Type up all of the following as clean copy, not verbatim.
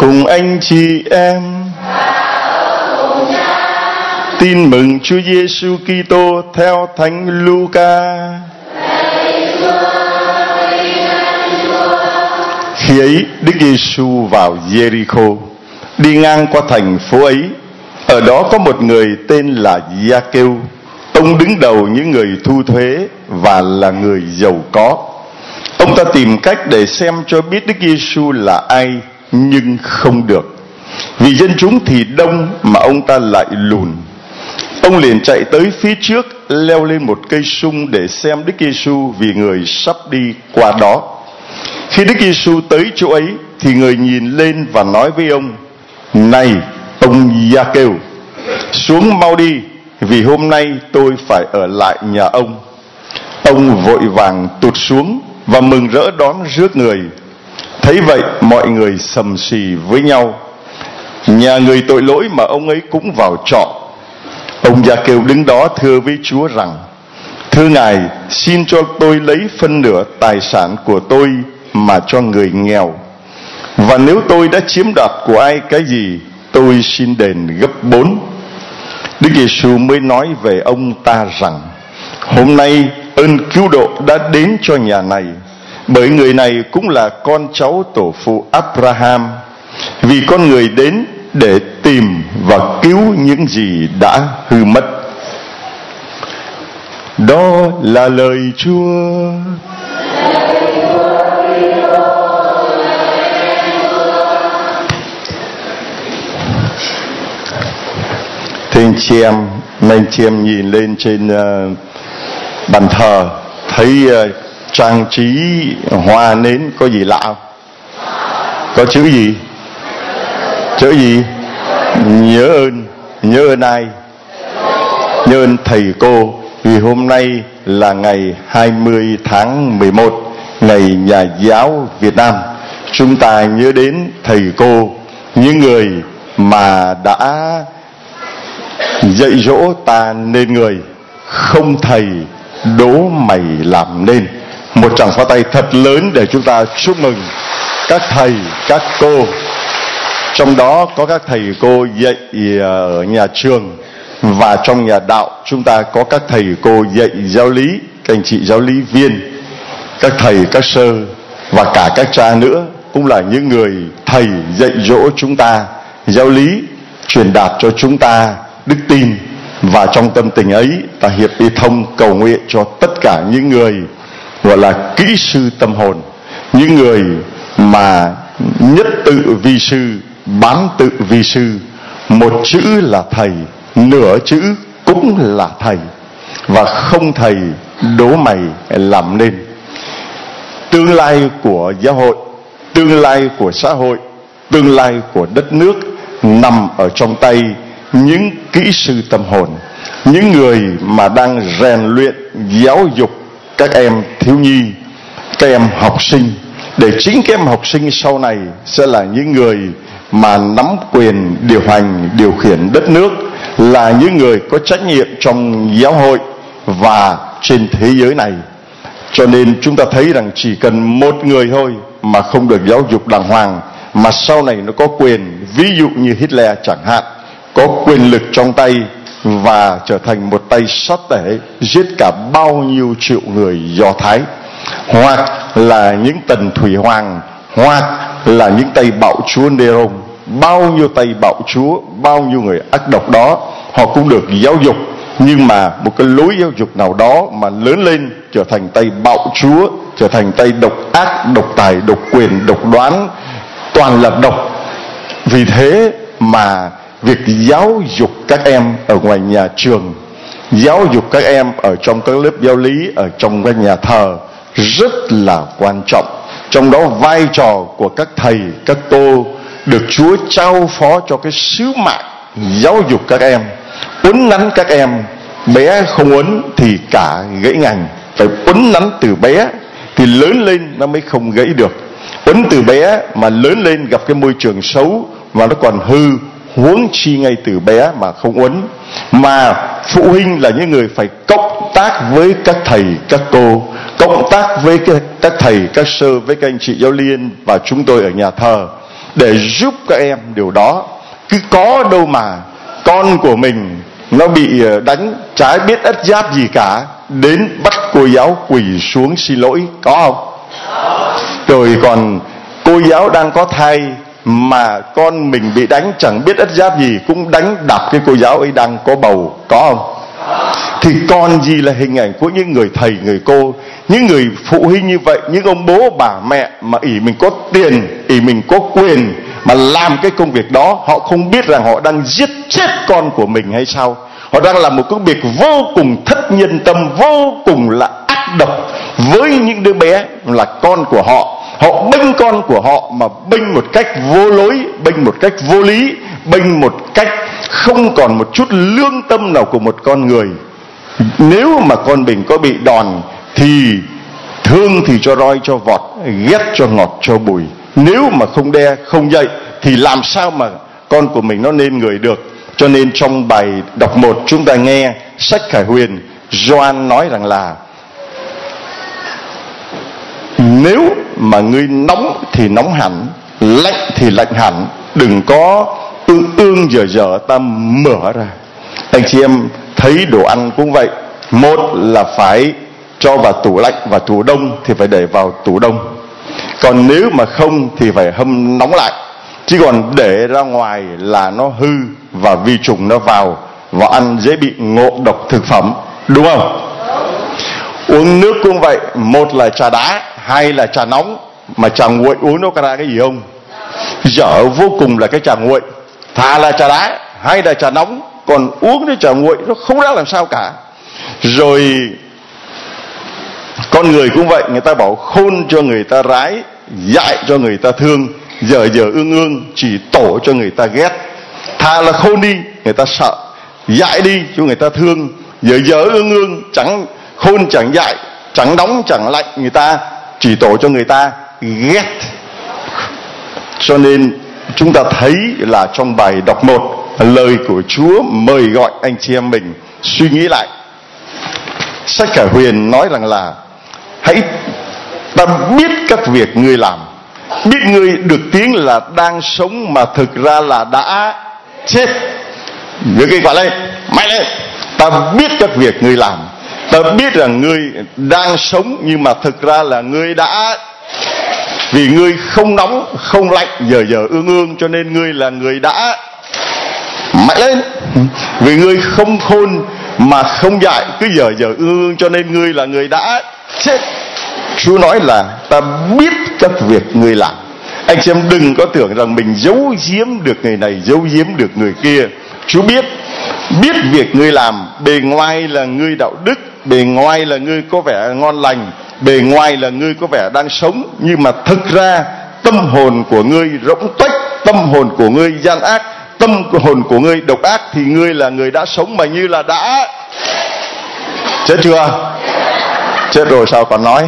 cùng anh chị em tin mừng Chúa Giêsu Kitô theo Thánh Luca. Khi ấy Đức Giêsu vào Jericho, đi ngang qua thành phố ấy. Ở đó có một người tên là Gia-kêu. Ông đứng đầu những người thu thuế và là người giàu có. Ông ta tìm cách để xem cho biết Đức Giêsu là ai, nhưng không được, vì dân chúng thì đông mà ông ta lại lùn. Ông liền chạy tới phía trước, leo lên một cây sung để xem Đức Giêsu, vì người sắp đi qua đó. Khi Đức Giêsu tới chỗ ấy thì người nhìn lên và nói với ông: "Này ông Gia-kêu, xuống mau đi, vì hôm nay tôi phải ở lại nhà ông." Ông vội vàng tụt xuống và mừng rỡ đón rước người. Thấy vậy, mọi người sầm xì với nhau: "Nhà người tội lỗi mà ông ấy cũng vào trọ." Ông Gia-kêu đứng đó thưa với Chúa rằng: "Thưa Ngài, xin cho tôi lấy phân nửa tài sản của tôi mà cho người nghèo. Và nếu tôi đã chiếm đoạt của ai cái gì, tôi xin đền gấp 4." Đức Giêsu mới nói về ông ta rằng: "Hôm nay ơn cứu độ đã đến cho nhà này, bởi người này cũng là con cháu tổ phụ Abraham. Vì con người đến để tìm và cứu những gì đã hư mất." Đó là lời Chúa. Thưa anh chị em nhìn lên trên bàn thờ, thấy trang trí hoa nến có gì lạ không? Có chữ gì? Chữ gì? Nhớ ơn ai? Nhớ ơn thầy cô. Vì hôm nay là ngày 20 tháng 11, ngày Nhà giáo Việt Nam. Chúng ta nhớ đến thầy cô, những người mà đã dạy dỗ ta nên người. Không thầy đố mày làm nên. Một tràng pháo tay thật lớn để chúng ta chúc mừng các thầy, các cô. Trong đó có các thầy cô dạy ở nhà trường, và trong nhà đạo chúng ta có các thầy cô dạy giáo lý, các anh chị giáo lý viên, các thầy, các sơ, và cả các cha nữa cũng là những người thầy dạy dỗ chúng ta giáo lý, truyền đạt cho chúng ta đức tin. Và trong tâm tình ấy, ta hiệp y thông cầu nguyện cho tất cả những người gọi là kỹ sư tâm hồn, những người mà nhất tự vi sư, bán tự vi sư. Một chữ là thầy, nửa chữ cũng là thầy, và không thầy đố mày làm nên. Tương lai của giáo hội, tương lai của xã hội, tương lai của đất nước nằm ở trong tay những kỹ sư tâm hồn, những người mà đang rèn luyện giáo dục các em thiếu nhi, các em học sinh, để chính các em học sinh sau này sẽ là những người mà nắm quyền điều hành, điều khiển đất nước, là những người có trách nhiệm trong giáo hội và trên thế giới này. Cho nên chúng ta thấy rằng chỉ cần một người thôi mà không được giáo dục đàng hoàng, mà sau này nó có quyền, ví dụ như Hitler chẳng hạn, có quyền lực trong tay và trở thành một tay sát tể, giết cả bao nhiêu triệu người Do Thái, hoặc là những Tần Thủy Hoàng, hoặc là những tay bạo chúa Nero. Bao nhiêu tay bạo chúa, bao nhiêu người ác độc đó, họ cũng được giáo dục, nhưng mà một cái lối giáo dục nào đó mà lớn lên trở thành tay bạo chúa, trở thành tay độc ác, độc tài, độc quyền, độc đoán, toàn là độc. Vì thế mà việc giáo dục các em ở ngoài nhà trường, giáo dục các em ở trong các lớp giáo lý, ở trong các nhà thờ rất là quan trọng. Trong đó vai trò của các thầy, các cô được Chúa trao phó cho cái sứ mạng giáo dục các em, uốn nắn các em. Bé không uốn thì cả gãy ngành, phải uốn nắn từ bé thì lớn lên nó mới không gãy được. Uốn từ bé mà lớn lên gặp cái môi trường xấu và nó còn hư, huống chi ngay từ bé mà không uốn. Mà phụ huynh là những người phải cộng tác với các thầy, các cô, cộng tác với các thầy, các sơ, với các anh chị giáo liên và chúng tôi ở nhà thờ, để giúp các em điều đó. Cứ có đâu mà con của mình nó bị đánh, chả biết ất giáp gì cả, đến bắt cô giáo quỳ xuống xin lỗi, có không? Rồi còn cô giáo đang có thai mà con mình bị đánh chẳng biết ất giáp gì, cũng đánh đập cái cô giáo ấy đang có bầu, có không? Thì còn gì là hình ảnh của những người thầy, người cô, những người phụ huynh như vậy, những ông bố bà mẹ mà ỷ mình có tiền, ỷ mình có quyền mà làm cái công việc đó. Họ không biết rằng họ đang giết chết con của mình hay sao? Họ đang làm một công việc vô cùng thất nhân tâm, vô cùng là ác độc với những đứa bé là con của họ. Họ bênh con của họ mà bênh một cách vô lối, bênh một cách vô lý, bênh một cách không còn một chút lương tâm nào của một con người. Nếu mà con mình có bị đòn thì thương thì cho roi cho vọt, ghét cho ngọt cho bùi. Nếu mà không đe không dạy thì làm sao mà con của mình nó nên người được. Cho nên trong bài đọc 1 chúng ta nghe sách Khải Huyền, Gioan nói rằng là nếu mà ngươi nóng thì nóng hẳn, lạnh thì lạnh hẳn, đừng có ương dở ta mở ra. Anh chị em thấy đồ ăn cũng vậy, một là phải cho vào tủ lạnh và tủ đông thì phải để vào tủ đông, còn nếu mà không thì phải hâm nóng lại, chứ còn để ra ngoài là nó hư và vi trùng nó vào và ăn dễ bị ngộ độc thực phẩm, đúng không? Uống nước cũng vậy, một là trà đá, hai là trà nóng. Mà trà nguội uống nó ra cái gì không? Dở vô cùng là cái trà nguội. Thà là trà đá hay là trà nóng, còn uống cái trà nguội nó không ra làm sao cả. Rồi con người cũng vậy, người ta bảo khôn cho người ta rái, dại cho người ta thương, dở ương chỉ tổ cho người ta ghét. Thà là khôn đi người ta sợ, dại đi cho người ta thương, dở ương chẳng khôn chẳng dại, chẳng nóng chẳng lạnh, người ta chỉ tổ cho người ta ghét. Cho nên chúng ta thấy là trong bài đọc 1, lời của Chúa mời gọi anh chị em mình suy nghĩ lại. Sách Khải Huyền nói rằng là hãy ta biết các việc ngươi làm, biết ngươi được tiếng là đang sống mà thực ra là đã chết. Nhớ cái quả lên, mạnh lên. Ta biết các việc ngươi làm, ta biết rằng ngươi đang sống nhưng mà thực ra là ngươi đã, vì ngươi không nóng không lạnh, dở ương cho nên ngươi là người đã. Mạnh lên. Vì ngươi không khôn mà không dại, cứ dở ương cho nên ngươi là người đã chết. Chúa nói là ta biết các việc ngươi làm. Anh chị em đừng có tưởng rằng mình giấu giếm được người này, giấu giếm được người kia. Chúa biết việc ngươi làm. Bề ngoài là ngươi đạo đức, bề ngoài là ngươi có vẻ ngon lành, bề ngoài là ngươi có vẻ đang sống, nhưng mà thực ra tâm hồn của ngươi rỗng tuếch, tâm hồn của ngươi gian ác, tâm hồn của ngươi độc ác, thì ngươi là người đã sống mà như là đã chết chưa? Chết rồi sao còn nói.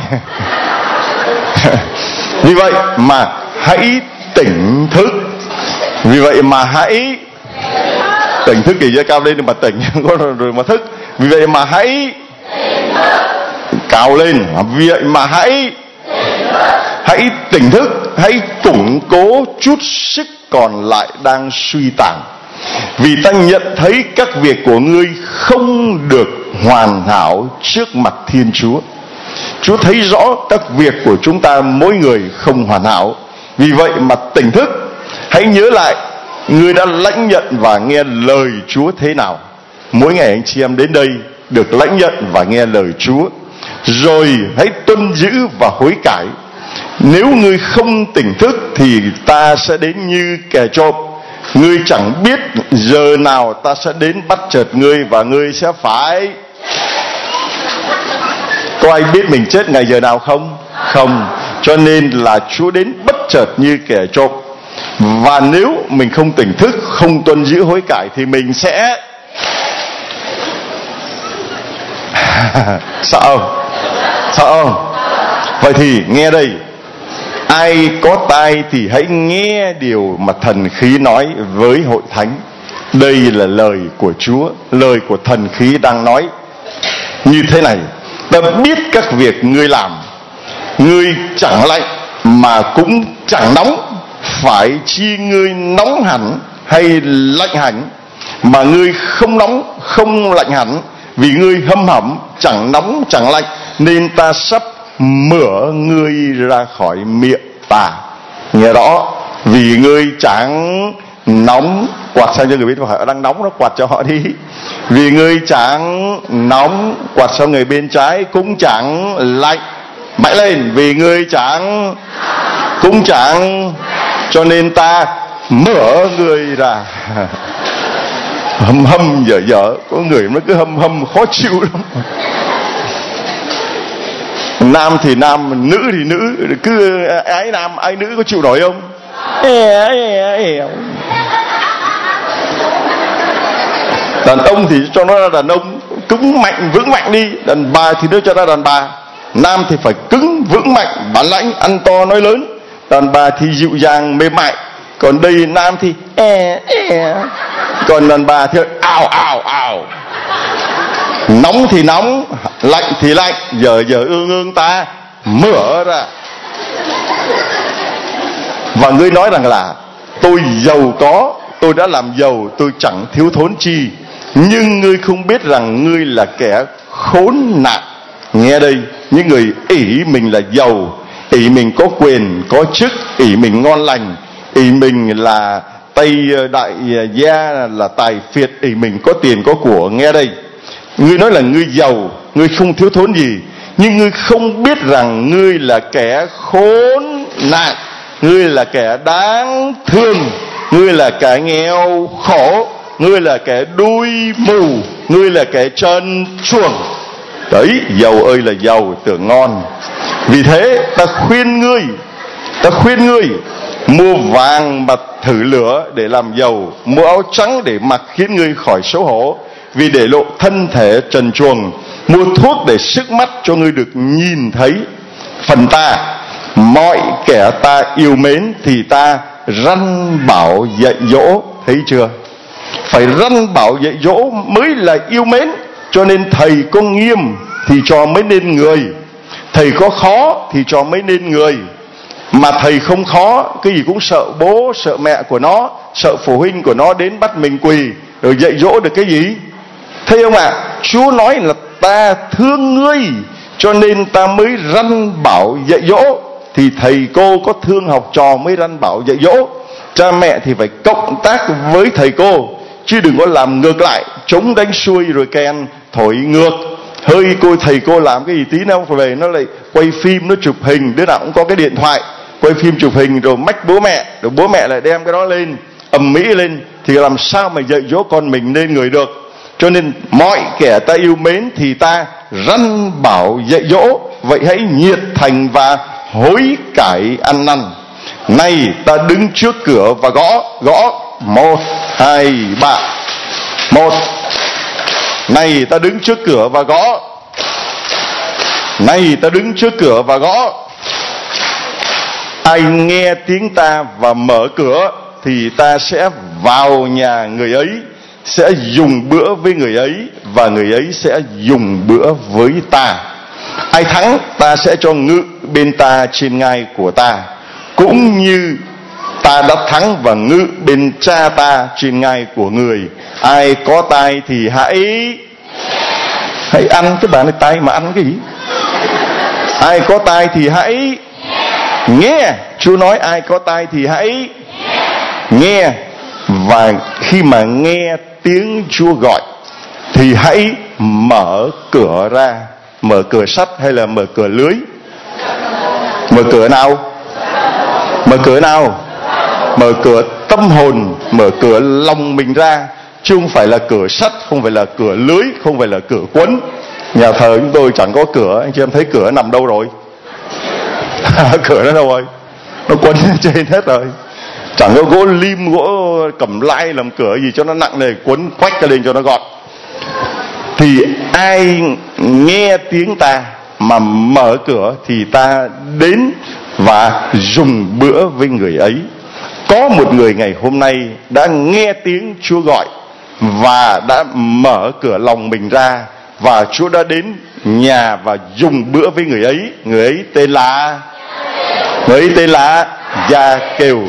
Vì vậy mà hãy tỉnh thức. Vì vậy mà hãy tỉnh thức, thì cao lên mà tỉnh rồi mà thức. Vì vậy mà hãy cao lên. Vì vậy mà hãy tỉnh thức, hãy củng cố chút sức còn lại đang suy tàn. Vì ta nhận thấy các việc của ngươi không được hoàn hảo trước mặt Thiên Chúa. Chúa thấy rõ các việc của chúng ta mỗi người không hoàn hảo. Vì vậy mà tỉnh thức, hãy nhớ lại ngươi đã lãnh nhận và nghe lời Chúa thế nào. Mỗi ngày anh chị em đến đây được lãnh nhận và nghe lời Chúa, rồi hãy tuân giữ và hối cải. Nếu ngươi không tỉnh thức thì ta sẽ đến như kẻ trộm. Ngươi chẳng biết giờ nào ta sẽ đến bắt chợt ngươi, và ngươi sẽ phải. Có ai biết mình chết ngày giờ nào không? Không. Cho nên là Chúa đến bất chợt như kẻ trộm. Và nếu mình không tỉnh thức, không tuân giữ hối cải thì mình sẽ sợ không? Sợ không? Vậy thì nghe đây, ai có tai thì hãy nghe điều mà thần khí nói với hội thánh. Đây là lời của Chúa, lời của thần khí đang nói như thế này: ta biết các việc ngươi làm, ngươi chẳng lạnh mà cũng chẳng nóng, phải chi ngươi nóng hẳn hay lạnh hẳn, mà ngươi không nóng không lạnh hẳn, vì ngươi hâm hẩm chẳng nóng chẳng lạnh, nên ta sắp mửa ngươi ra khỏi miệng ta. Nghe rõ, vì ngươi chẳng nóng, quạt sang cho người bên phải đang nóng, nó quạt cho họ đi. Vì ngươi chẳng nóng, quạt sang người bên trái cũng chẳng lạnh, mạnh lên. Vì ngươi chẳng cũng chẳng, cho nên ta mở ngươi ra. Hâm hâm dở dở, có người nó cứ hâm hâm khó chịu lắm. Nam thì nam, nữ thì nữ, cứ ái nam ái nữ, có chịu nổi không? Đàn ông thì cho nó ra đàn ông, cứng mạnh vững mạnh đi. Đàn bà thì đưa cho ra đàn bà. Nam thì phải cứng vững mạnh bản lãnh, ăn to nói lớn. Đàn bà thì dịu dàng mềm mại. Còn đây nam thì còn đàn bà thì ào ào ào. Nóng thì nóng, lạnh thì lạnh. Giờ ương ta mở ra. Và ngươi nói rằng là tôi giàu có, tôi đã làm giàu, tôi chẳng thiếu thốn chi. Nhưng ngươi không biết rằng ngươi là kẻ khốn nạn. Nghe đây, những người ỷ mình là giàu, ỷ mình có quyền có chức, ỷ mình ngon lành, ỷ mình là Tây đại gia, là tài phiệt, ỷ mình có tiền có của. Nghe đây, ngươi nói là ngươi giàu, ngươi không thiếu thốn gì, nhưng ngươi không biết rằng ngươi là kẻ khốn nạn, ngươi là kẻ đáng thương, ngươi là kẻ nghèo khổ, ngươi là kẻ đuôi mù, ngươi là kẻ trơn truồng. Đấy, giàu ơi là giàu, tưởng ngon. Vì thế ta khuyên ngươi mua vàng mà thử lửa để làm giàu, mua áo trắng để mặc khiến ngươi khỏi xấu hổ, vì để lộ thân thể trần truồng, mua thuốc để sức mắt cho ngươi được nhìn thấy. Phần ta, mọi kẻ ta yêu mến thì ta răn bảo dạy dỗ. Thấy chưa? Phải răn bảo dạy dỗ mới là yêu mến. Cho nên thầy có nghiêm thì cho mới nên người, thầy có khó thì cho mới nên người. Mà thầy không khó, cái gì cũng sợ bố sợ mẹ của nó, sợ phụ huynh của nó đến bắt mình quỳ, rồi dạy dỗ được cái gì? Thấy không ạ? Chúa nói là ta thương ngươi, cho nên ta mới răn bảo dạy dỗ. Thì thầy cô có thương học trò mới răn bảo dạy dỗ. Cha mẹ thì phải cộng tác với thầy cô, chứ đừng có làm ngược lại, chống đánh xuôi rồi kèn thổi ngược. Hơi thầy cô làm cái gì tí nữa về nó lại quay phim, nó chụp hình. Đứa nào cũng có cái điện thoại, quay phim chụp hình rồi mách bố mẹ, rồi bố mẹ lại đem cái đó lên ầm ĩ lên, thì làm sao mà dạy dỗ con mình nên người được? Cho nên mọi kẻ ta yêu mến thì ta răn bảo dạy dỗ. Vậy hãy nhiệt thành và hối cải ăn năn. Này ta đứng trước cửa và gõ 1, 2, 3. 1. Này ta đứng trước cửa và gõ. Này ta đứng trước cửa và gõ. Ai nghe tiếng ta và mở cửa thì ta sẽ vào nhà người ấy, sẽ dùng bữa với người ấy, và người ấy sẽ dùng bữa với ta. Ai thắng, ta sẽ cho ngự bên ta trên ngai của ta, cũng như ta đã thắng và ngự bên cha ta trên ngai của người. Ai có tai thì hãy ăn. Cái bà này tai mà ăn cái gì? Ai có tai thì hãy nghe. Chúa nói ai có tai thì hãy nghe. Và khi mà nghe tiếng Chúa gọi thì hãy mở cửa ra. Mở cửa sắt hay là mở cửa lưới? Mở cửa nào? Mở cửa nào? Mở cửa tâm hồn, mở cửa lòng mình ra, chứ không phải là cửa sắt, không phải là cửa lưới, không phải là cửa quấn. Nhà thờ chúng tôi chẳng có cửa. Anh chị em thấy cửa nằm đâu rồi? Cửa nó đâu rồi? Nó quấn trên hết rồi. Chẳng có gỗ lim, gỗ cẩm lai làm cửa gì cho nó nặng này, quấn quách ra lên cho nó gọn. Thì ai nghe tiếng ta mà mở cửa thì ta đến và dùng bữa với người ấy. Có một người ngày hôm nay đã nghe tiếng Chúa gọi và đã mở cửa lòng mình ra, và Chúa đã đến nhà và dùng bữa với người ấy. Người ấy tên là Gia Kêu.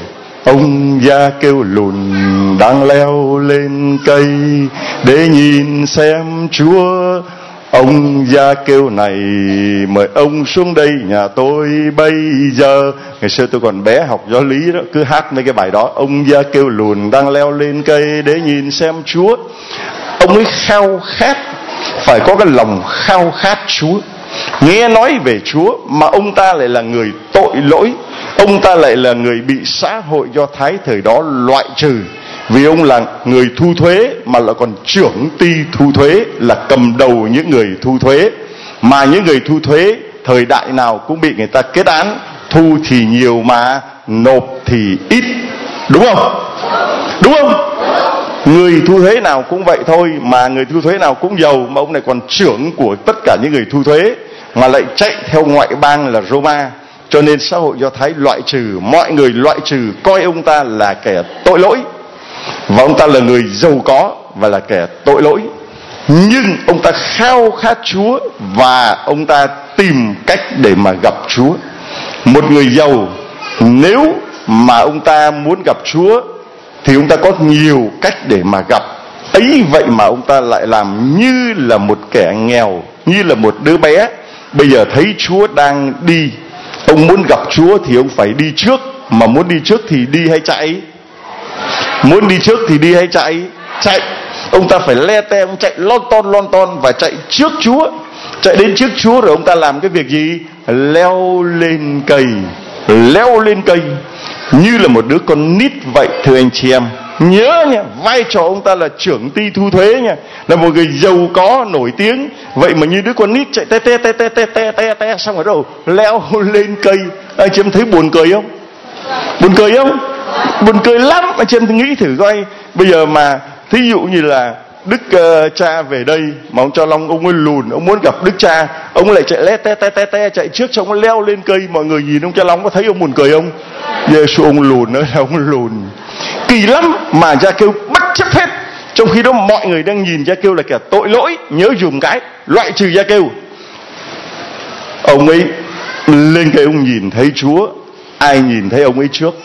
Ông già kêu lùn đang leo lên cây để nhìn xem Chúa. Ông già kêu này mời ông xuống đây nhà tôi bây giờ. Ngày xưa tôi còn bé học giáo lý đó, cứ hát mấy cái bài đó. Ông già kêu lùn đang leo lên cây để nhìn xem Chúa. Ông ấy khao khát, phải có cái lòng khao khát Chúa. Nghe nói về Chúa mà ông ta lại là người tội lỗi. Ông ta lại là người bị xã hội Do Thái thời đó loại trừ. Vì ông là người thu thuế, mà lại còn trưởng ty thu thuế, là cầm đầu những người thu thuế. Mà những người thu thuế thời đại nào cũng bị người ta kết án. Thu thì nhiều mà nộp thì ít. Đúng không? Đúng không? Người thu thuế nào cũng vậy thôi, mà người thu thuế nào cũng giàu. Mà ông này còn trưởng của tất cả những người thu thuế, mà lại chạy theo ngoại bang là Roma. Cho nên xã hội Do Thái loại trừ, mọi người loại trừ, coi ông ta là kẻ tội lỗi. Và ông ta là người giàu có và là kẻ tội lỗi. Nhưng ông ta khao khát Chúa, và ông ta tìm cách để mà gặp Chúa. Một người giàu, nếu mà ông ta muốn gặp Chúa thì ông ta có nhiều cách để mà gặp. Ấy vậy mà ông ta lại làm như là một kẻ nghèo, như là một đứa bé. Bây giờ thấy Chúa đang đi, ông muốn gặp Chúa thì ông phải đi trước. Mà muốn đi trước thì đi hay chạy? Muốn đi trước thì đi hay chạy? Chạy. Ông ta phải le te, ông chạy lon ton và chạy trước Chúa. Chạy đến trước Chúa rồi ông ta làm cái việc gì? Leo lên cây. Leo lên cây như là một đứa con nít vậy. Thưa anh chị em, nhớ nha, vai trò ông ta là trưởng ty thu thuế nha, là một người giàu có nổi tiếng. Vậy mà như đứa con nít chạy te xong rồi đâu leo lên cây. Anh chị em thấy buồn cười không? Buồn cười không? Buồn cười lắm. Anh chị em nghĩ thử coi, bây giờ mà thí dụ như là Đức cha về đây mà ông Cho Long ông ấy lùn, ông muốn gặp Đức cha, ông lại chạy le te chạy trước, xong ông leo lên cây. Mọi người nhìn ông Cho Long có thấy ông buồn cười không? Giê-xu ông lùn nữa là ông lùn. Kỳ lắm. Mà Gia Kêu bất chấp hết. Trong khi đó mọi người đang nhìn Gia Kêu là kẻ tội lỗi. Nhớ dùm cái, loại trừ Gia Kêu. Ông ấy lên cây, ông nhìn thấy Chúa. Ai nhìn thấy ông ấy trước?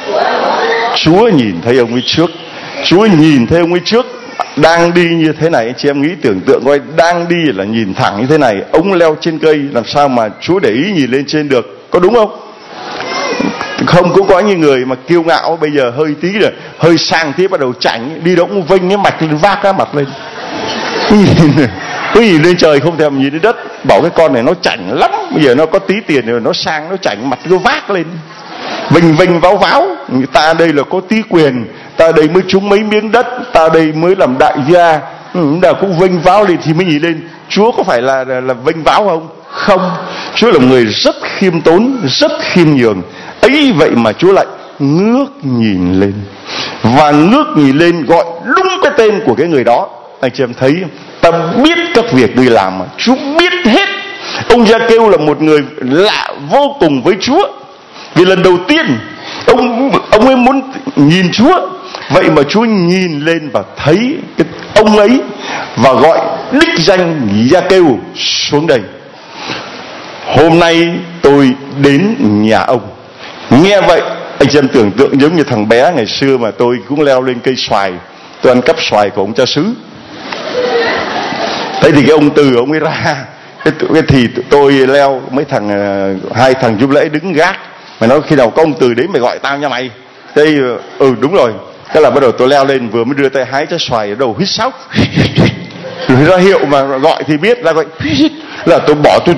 Chúa nhìn thấy ông ấy trước. Chúa nhìn thấy ông ấy trước. Đang đi như thế này, anh chị em nghĩ tưởng tượng coi, đang đi là nhìn thẳng như thế này, ông leo trên cây, làm sao mà Chúa để ý nhìn lên trên được? Có đúng không? Không, cũng có những người mà kiêu ngạo, bây giờ hơi tí rồi, hơi sang tí bắt đầu chảnh, đi đâu cũng vênh cái mạch lên, vác cái mặt lên. Cứ nhìn lên trời không thèm nhìn đến đất. Bảo cái con này nó chảnh lắm, bây giờ nó có tí tiền rồi nó sang, nó chảnh, mặt cứ vác lên, vênh váo. Ta đây là có tí quyền, ta đây mới trúng mấy miếng đất, ta đây mới làm đại gia, là cũng vênh váo lên thì mới nhìn lên. Chúa có phải là vênh váo không? Không. Chúa là một người rất khiêm tốn, rất khiêm nhường. Ấy vậy mà Chúa lại ngước nhìn lên, và ngước nhìn lên gọi đúng cái tên của cái người đó. Anh chị em thấy, ta biết các việc người làm mà Chúa biết hết. Ông Gia Kêu là một người lạ vô cùng với Chúa, vì lần đầu tiên ông ấy muốn nhìn Chúa. Vậy mà Chúa nhìn lên và thấy cái ông ấy, và gọi đích danh Gia Kêu xuống đây. Hôm nay tôi đến nhà ông. Nghe vậy, anh chị em tưởng tượng giống như thằng bé ngày xưa mà tôi cũng leo lên cây xoài, tôi ăn cắp xoài của ông cha xứ. Thế thì cái ông Từ ông ấy ra, cái thì tôi leo, mấy thằng, hai thằng giúp lễ đứng gác. Mày nói khi nào có ông Từ đến mày gọi tao nha mày. Thế đúng rồi. Thế là bắt đầu tôi leo lên, vừa mới đưa tay hái trái xoài ở đầu hít sóc. Rồi ra hiệu mà gọi thì biết, ra gọi là tôi bỏ tôi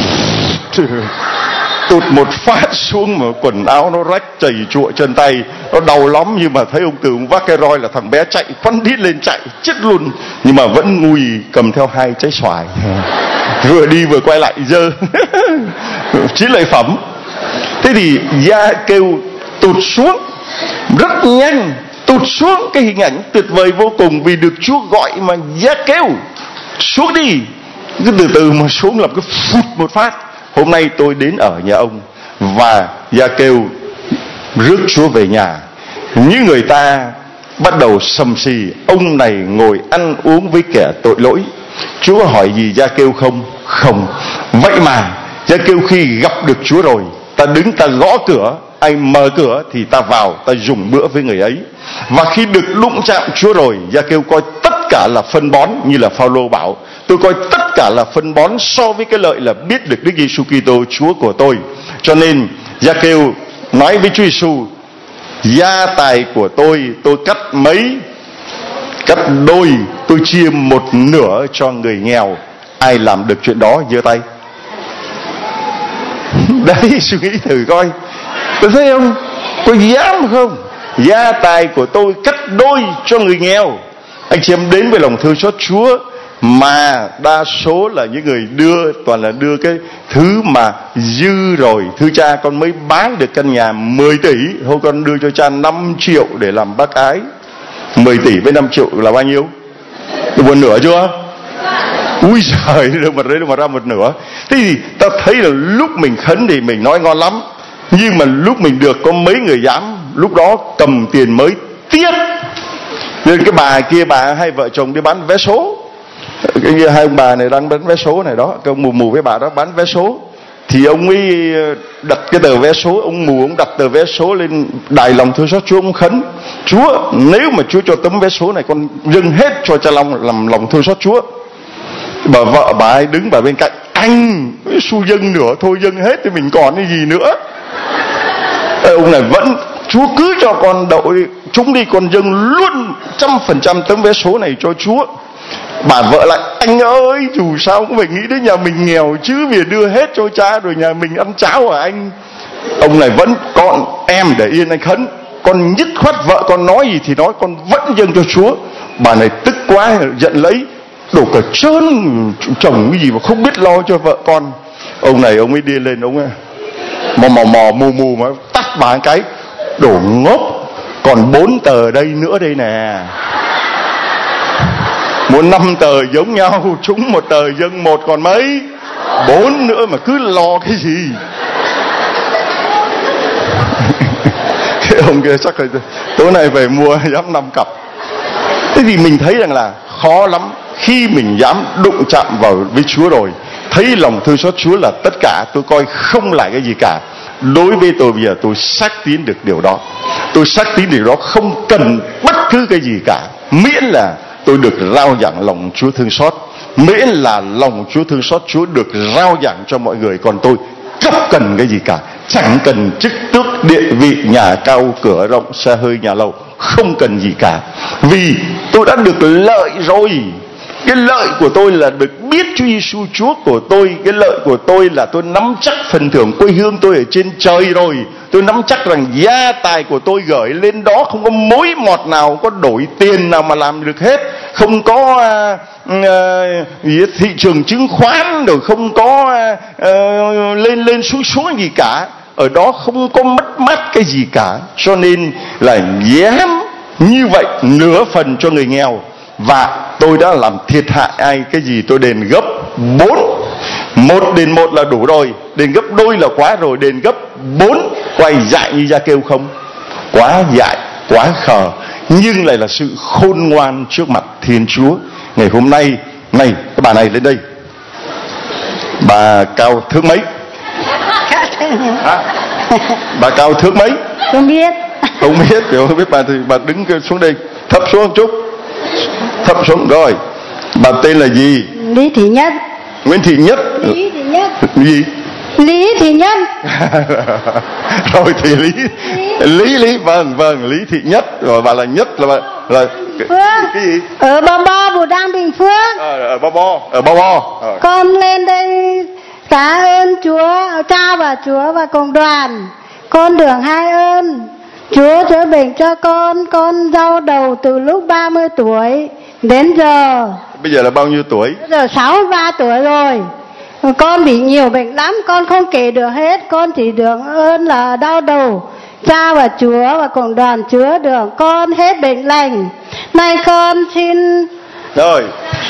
tụt một phát xuống mà quần áo nó rách chảy chụa chân tay, nó đau lắm. Nhưng mà thấy ông Từ ông vác cái roi là thằng bé chạy khoăn đít lên chạy chết luôn, nhưng mà vẫn ngùi cầm theo hai trái xoài, vừa đi vừa quay lại dơ chiến lợi phẩm. Thế thì Gia Kêu tụt xuống rất nhanh, tụt xuống. Cái hình ảnh tuyệt vời vô cùng, vì được Chúa gọi mà Gia Kêu xuống đi, cứ từ từ mà xuống, làm cái phụt một phát. Hôm nay tôi đến ở nhà ông, và Gia Kêu rước Chúa về nhà. Như người ta bắt đầu sầm xì, ông này ngồi ăn uống với kẻ tội lỗi. Chúa hỏi gì Gia Kêu không? Không. Vậy mà Gia Kêu khi gặp được Chúa rồi, ta đứng ta gõ cửa, ai mở cửa thì ta vào, ta dùng bữa với người ấy. Và khi được đụng chạm Chúa rồi, Gia-kêu coi tất cả là phân bón, như là Phao-lô bảo, tôi coi tất cả là phân bón so với cái lợi là biết được Đức Giêsu Kitô Chúa của tôi. Cho nên Gia-kêu nói với Chúa Giêsu, gia tài của tôi cắt mấy? Cắt đôi, tôi chia một nửa cho người nghèo. Ai làm được chuyện đó giơ tay. Đấy, suy nghĩ thử coi, tôi thấy không? Có dám không? Gia tài của tôi cắt đôi cho người nghèo. Anh chị em đến với lòng thương xót Chúa, mà đa số là những người đưa toàn là đưa cái thứ mà dư rồi. Thưa cha, con mới bán được căn nhà 10 tỷ, thôi con đưa cho cha 5 triệu để làm bác ái. 10 tỷ với 5 triệu là bao nhiêu? Được một nửa chưa? Úi giời, được mà ra một nửa. Thế thì ta thấy là lúc mình khấn thì mình nói ngon lắm, nhưng mà lúc mình được có mấy người dám lúc đó cầm tiền mới tiếc. Nên cái bà kia, bà hai vợ chồng đi bán vé số, cái như hai ông bà này đang bán vé số này đó, cái ông mù với bà đó bán vé số, thì ông ấy đặt cái tờ vé số, ông mù ông đặt tờ vé số lên đài lòng thương xót Chúa, ông khấn: Chúa, nếu mà Chúa cho tấm vé số này con dâng hết cho cha Long làm lòng thương xót Chúa. Bà vợ bà ấy đứng bà bên cạnh: anh xu dâng nửa thôi, dâng hết thì mình còn cái gì nữa. Ông này vẫn: Chúa cứ cho con đậu chúng đi, con dâng luôn 100% tấm vé số này cho Chúa. Bà vợ lại: anh ơi, dù sao cũng phải nghĩ đến nhà mình nghèo chứ, vì đưa hết cho cha rồi nhà mình ăn cháo à anh. Ông này vẫn: con em để yên anh khấn, con nhất khoát vợ con nói gì thì nói, con vẫn dâng cho Chúa. Bà này tức quá giận lấy, đổ cả trơn chồng cái gì mà không biết lo cho vợ con. Ông này ông ấy đi lên, ông ấy mò mù mà tắt bà một cái: đổ ngốc, còn 4 tờ đây nữa đây nè, muốn 5 tờ giống nhau, chúng một tờ dâng một còn mấy, 4 nữa mà cứ lo cái gì. Cái ông kia chắc là tối nay về mua dám 5 cặp. Thế thì mình thấy rằng là khó lắm khi mình dám đụng chạm vào với Chúa rồi, thấy lòng thương xót Chúa là tất cả, tôi coi không lại cái gì cả. Đối với tôi bây giờ tôi xác tín được điều đó. Tôi xác tín điều đó, không cần bất cứ cái gì cả, miễn là tôi được rao giảng lòng Chúa thương xót, miễn là lòng Chúa thương xót Chúa được rao giảng cho mọi người. Còn tôi không cần cái gì cả, chẳng cần chức tước, địa vị, nhà cao cửa rộng, xe hơi nhà lầu, không cần gì cả, vì tôi đã được lợi rồi. Cái lợi của tôi là được biết Chúa Giêsu Chúa của tôi. Cái lợi của tôi là tôi nắm chắc phần thưởng quê hương tôi ở trên trời rồi. Tôi nắm chắc rằng gia tài của tôi gửi lên đó không có mối mọt nào, có đổi tiền nào mà làm được hết. Không có thị trường chứng khoán, rồi không có lên xuống gì cả. Ở đó không có mất mát cái gì cả. Cho nên là dám như vậy, nửa phần cho người nghèo. Và tôi đã làm thiệt hại ai cái gì tôi đền gấp 4. 1 đền 1 là đủ rồi, đền gấp đôi là quá rồi, đền gấp 4. Quay dại như Gia-kêu không? Quá dại, quá khờ, nhưng lại là sự khôn ngoan trước mặt Thiên Chúa. Ngày hôm nay, này, cái bà này lên đây, bà cao thước mấy? Bà cao thước mấy? Không biết. Không biết, nếu không biết bà thì bà đứng xuống đây, thấp xuống một chút, thấp xuống. Rồi, bà tên là gì? Lý Thị Nhất. Nguyễn Thị Nhất. Lý Thị Nhất. Gì? Lý Thị Nhất. Rồi thì Lý vâng, Lý Thị Nhất. Rồi bà là Nhất là Phương. Cái gì? Ở Bo Bo, Bù Đăng, Bình Phước. Ở Bo Bo. Con lên đây cảm ơn Chúa, cha và Chúa và cộng đoàn. Con được 2 ơn. Chúa chữa bệnh cho con đau đầu từ lúc 30 tuổi đến giờ. Bây giờ là bao nhiêu tuổi? Bây giờ 63 tuổi rồi. Con bị nhiều bệnh lắm, con không kể được hết. Con chỉ được ơn là đau đầu. Cha và Chúa và cộng đoàn chữa được con hết bệnh lành. Nay con xin... Rồi,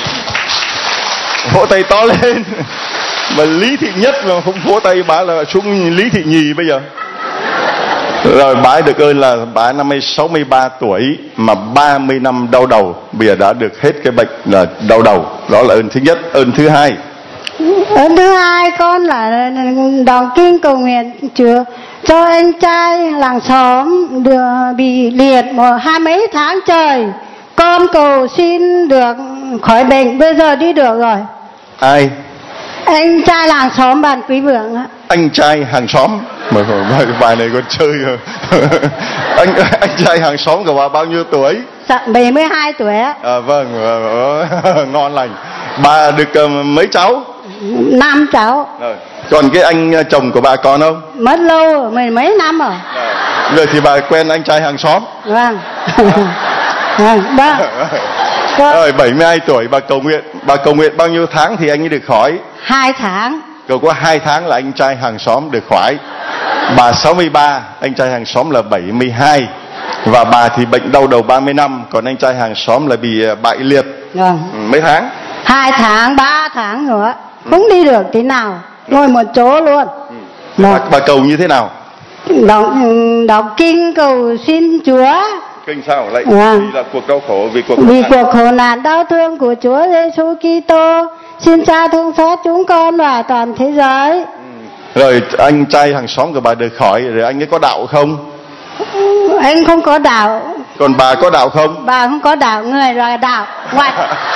vỗ tay to lên. Mà Lý Thị Nhất mà không vỗ tay, bà là xuống Lý Thị Nhì bây giờ. Rồi bà ấy được ơn là bà ấy năm nay 63 tuổi mà 30 năm đau đầu, bây giờ đã được hết cái bệnh là đau đầu. Đó là ơn thứ nhất. Ơn thứ hai. Ơn thứ hai, con là đọc kinh cầu nguyện Chúa cho anh trai làng xóm bị liệt 20 mấy tháng trời. Con cầu xin được khỏi bệnh, bây giờ đi được rồi. Ai? Anh trai làng xóm bạn Quý Vượng ạ. Anh trai hàng xóm. Mà bài này còn chơi rồi. anh trai hàng xóm của bà bao nhiêu tuổi? 72 tuổi ạ. Vâng, ngon lành. Bà được mấy cháu? 5 cháu. Còn cái anh chồng của bà còn không? Mất lâu rồi, mười mấy năm rồi. Rồi thì bà quen anh trai hàng xóm. Vâng. Vâng. Rồi 72 tuổi bà cầu nguyện bao nhiêu tháng thì anh ấy được khỏi? 2 tháng. Cầu có 2 tháng là anh trai hàng xóm được khỏi. Bà 63, anh trai hàng xóm là 72. Và bà thì bệnh đau đầu 30 năm, còn anh trai hàng xóm là bị bại liệt. Mấy tháng? 2 tháng, 3 tháng nữa. Không đi được tí nào, ngồi một chỗ luôn. Bà cầu như thế nào? Đọc kinh cầu xin Chúa. Kinh sao lại? Vì là cuộc đau khổ, vì cuộc khổ nạn đau thương của Chúa Giêsu Kitô. Xin Cha thương xót chúng con và toàn thế giới. Rồi anh trai hàng xóm của bà được khỏi, rồi anh ấy có đạo không? Anh không có đạo. Còn bà có đạo không? Bà không có đạo, người rồi đạo ngoại.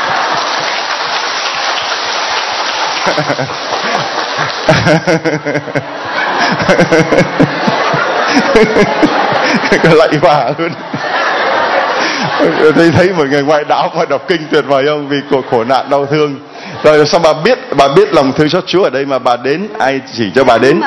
Lạy bà luôn. Tôi thấy một người ngoại đạo mà đọc kinh tuyệt vời không? Vì cuộc khổ nạn đau thương. Rồi sao bà biết lòng thương xót Chúa ở đây mà bà đến? Ai chỉ cho bà đến?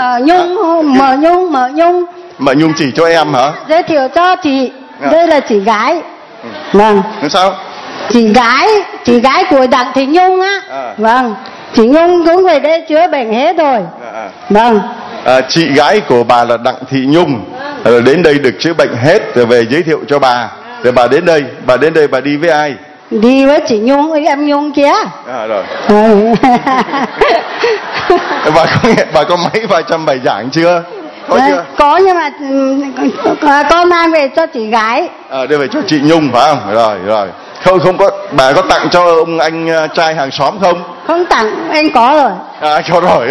Mợ Nhung chỉ cho em hả? Giới thiệu cho chị. Đây là chị gái. Vâng. Sao? Chị gái của Đặng Thị Nhung á. Vâng. Chị Nhung cũng về đây chữa bệnh hết rồi. Vâng. Chị gái của bà là Đặng Thị Nhung. Rồi đến đây được chữa bệnh hết, rồi về giới thiệu cho bà. Rồi bà đến đây bà đi với ai? Đi với chị Nhung, với em Nhung kia. Rồi. Bà có mấy vài trăm bài giảng chưa? Có chưa? Có, nhưng mà con mang về cho chị gái. Đưa về cho chị Nhung phải không? Rồi. Không có, bà có tặng cho ông anh trai hàng xóm không? Không tặng, anh có rồi. Cho rồi.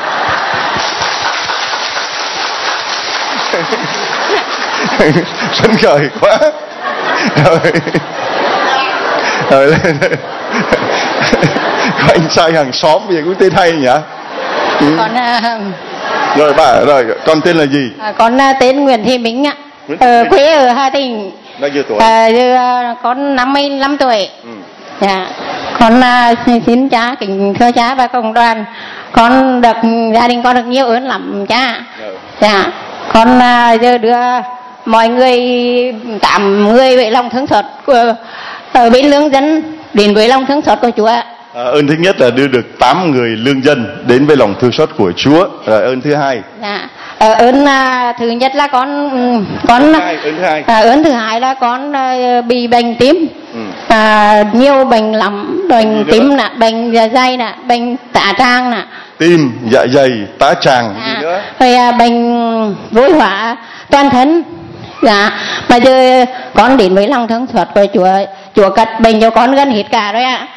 Phấn khởi quá. Rồi. Có anh trai hàng xóm gì cũng tên hay nhỉ? Rồi con tên là gì? Con tên Nguyễn Thị Minh ạ. Quê ở Hà Tĩnh. Bao nhiêu tuổi? Con 55 tuổi. Dạ. Con xin cha, kính thưa cha và cộng đoàn, gia đình con được nhiều ơn lắm cha. Dạ. Con giờ đưa mọi người 8 người với lòng thương xót ở bên lương dân đến với lòng thương xót của Chúa. Ơn thứ nhất là đưa được 8 người lương dân đến với lòng thương xót của Chúa. Rồi ơn thứ hai? Dạ. Ơn thứ nhất là ơn thứ hai là con bị bệnh tim. Nhiều bệnh lắm, bệnh tim nè, bệnh dạ dày nè, bệnh tá tràng nè. Tim, dạ dày, tá tràng, gì nữa? Rồi bệnh vối hóa toàn thân. Dạ. Mà giờ con đến với lòng thương xót của Chúa cắt bệnh cho con gần hết cả rồi ạ.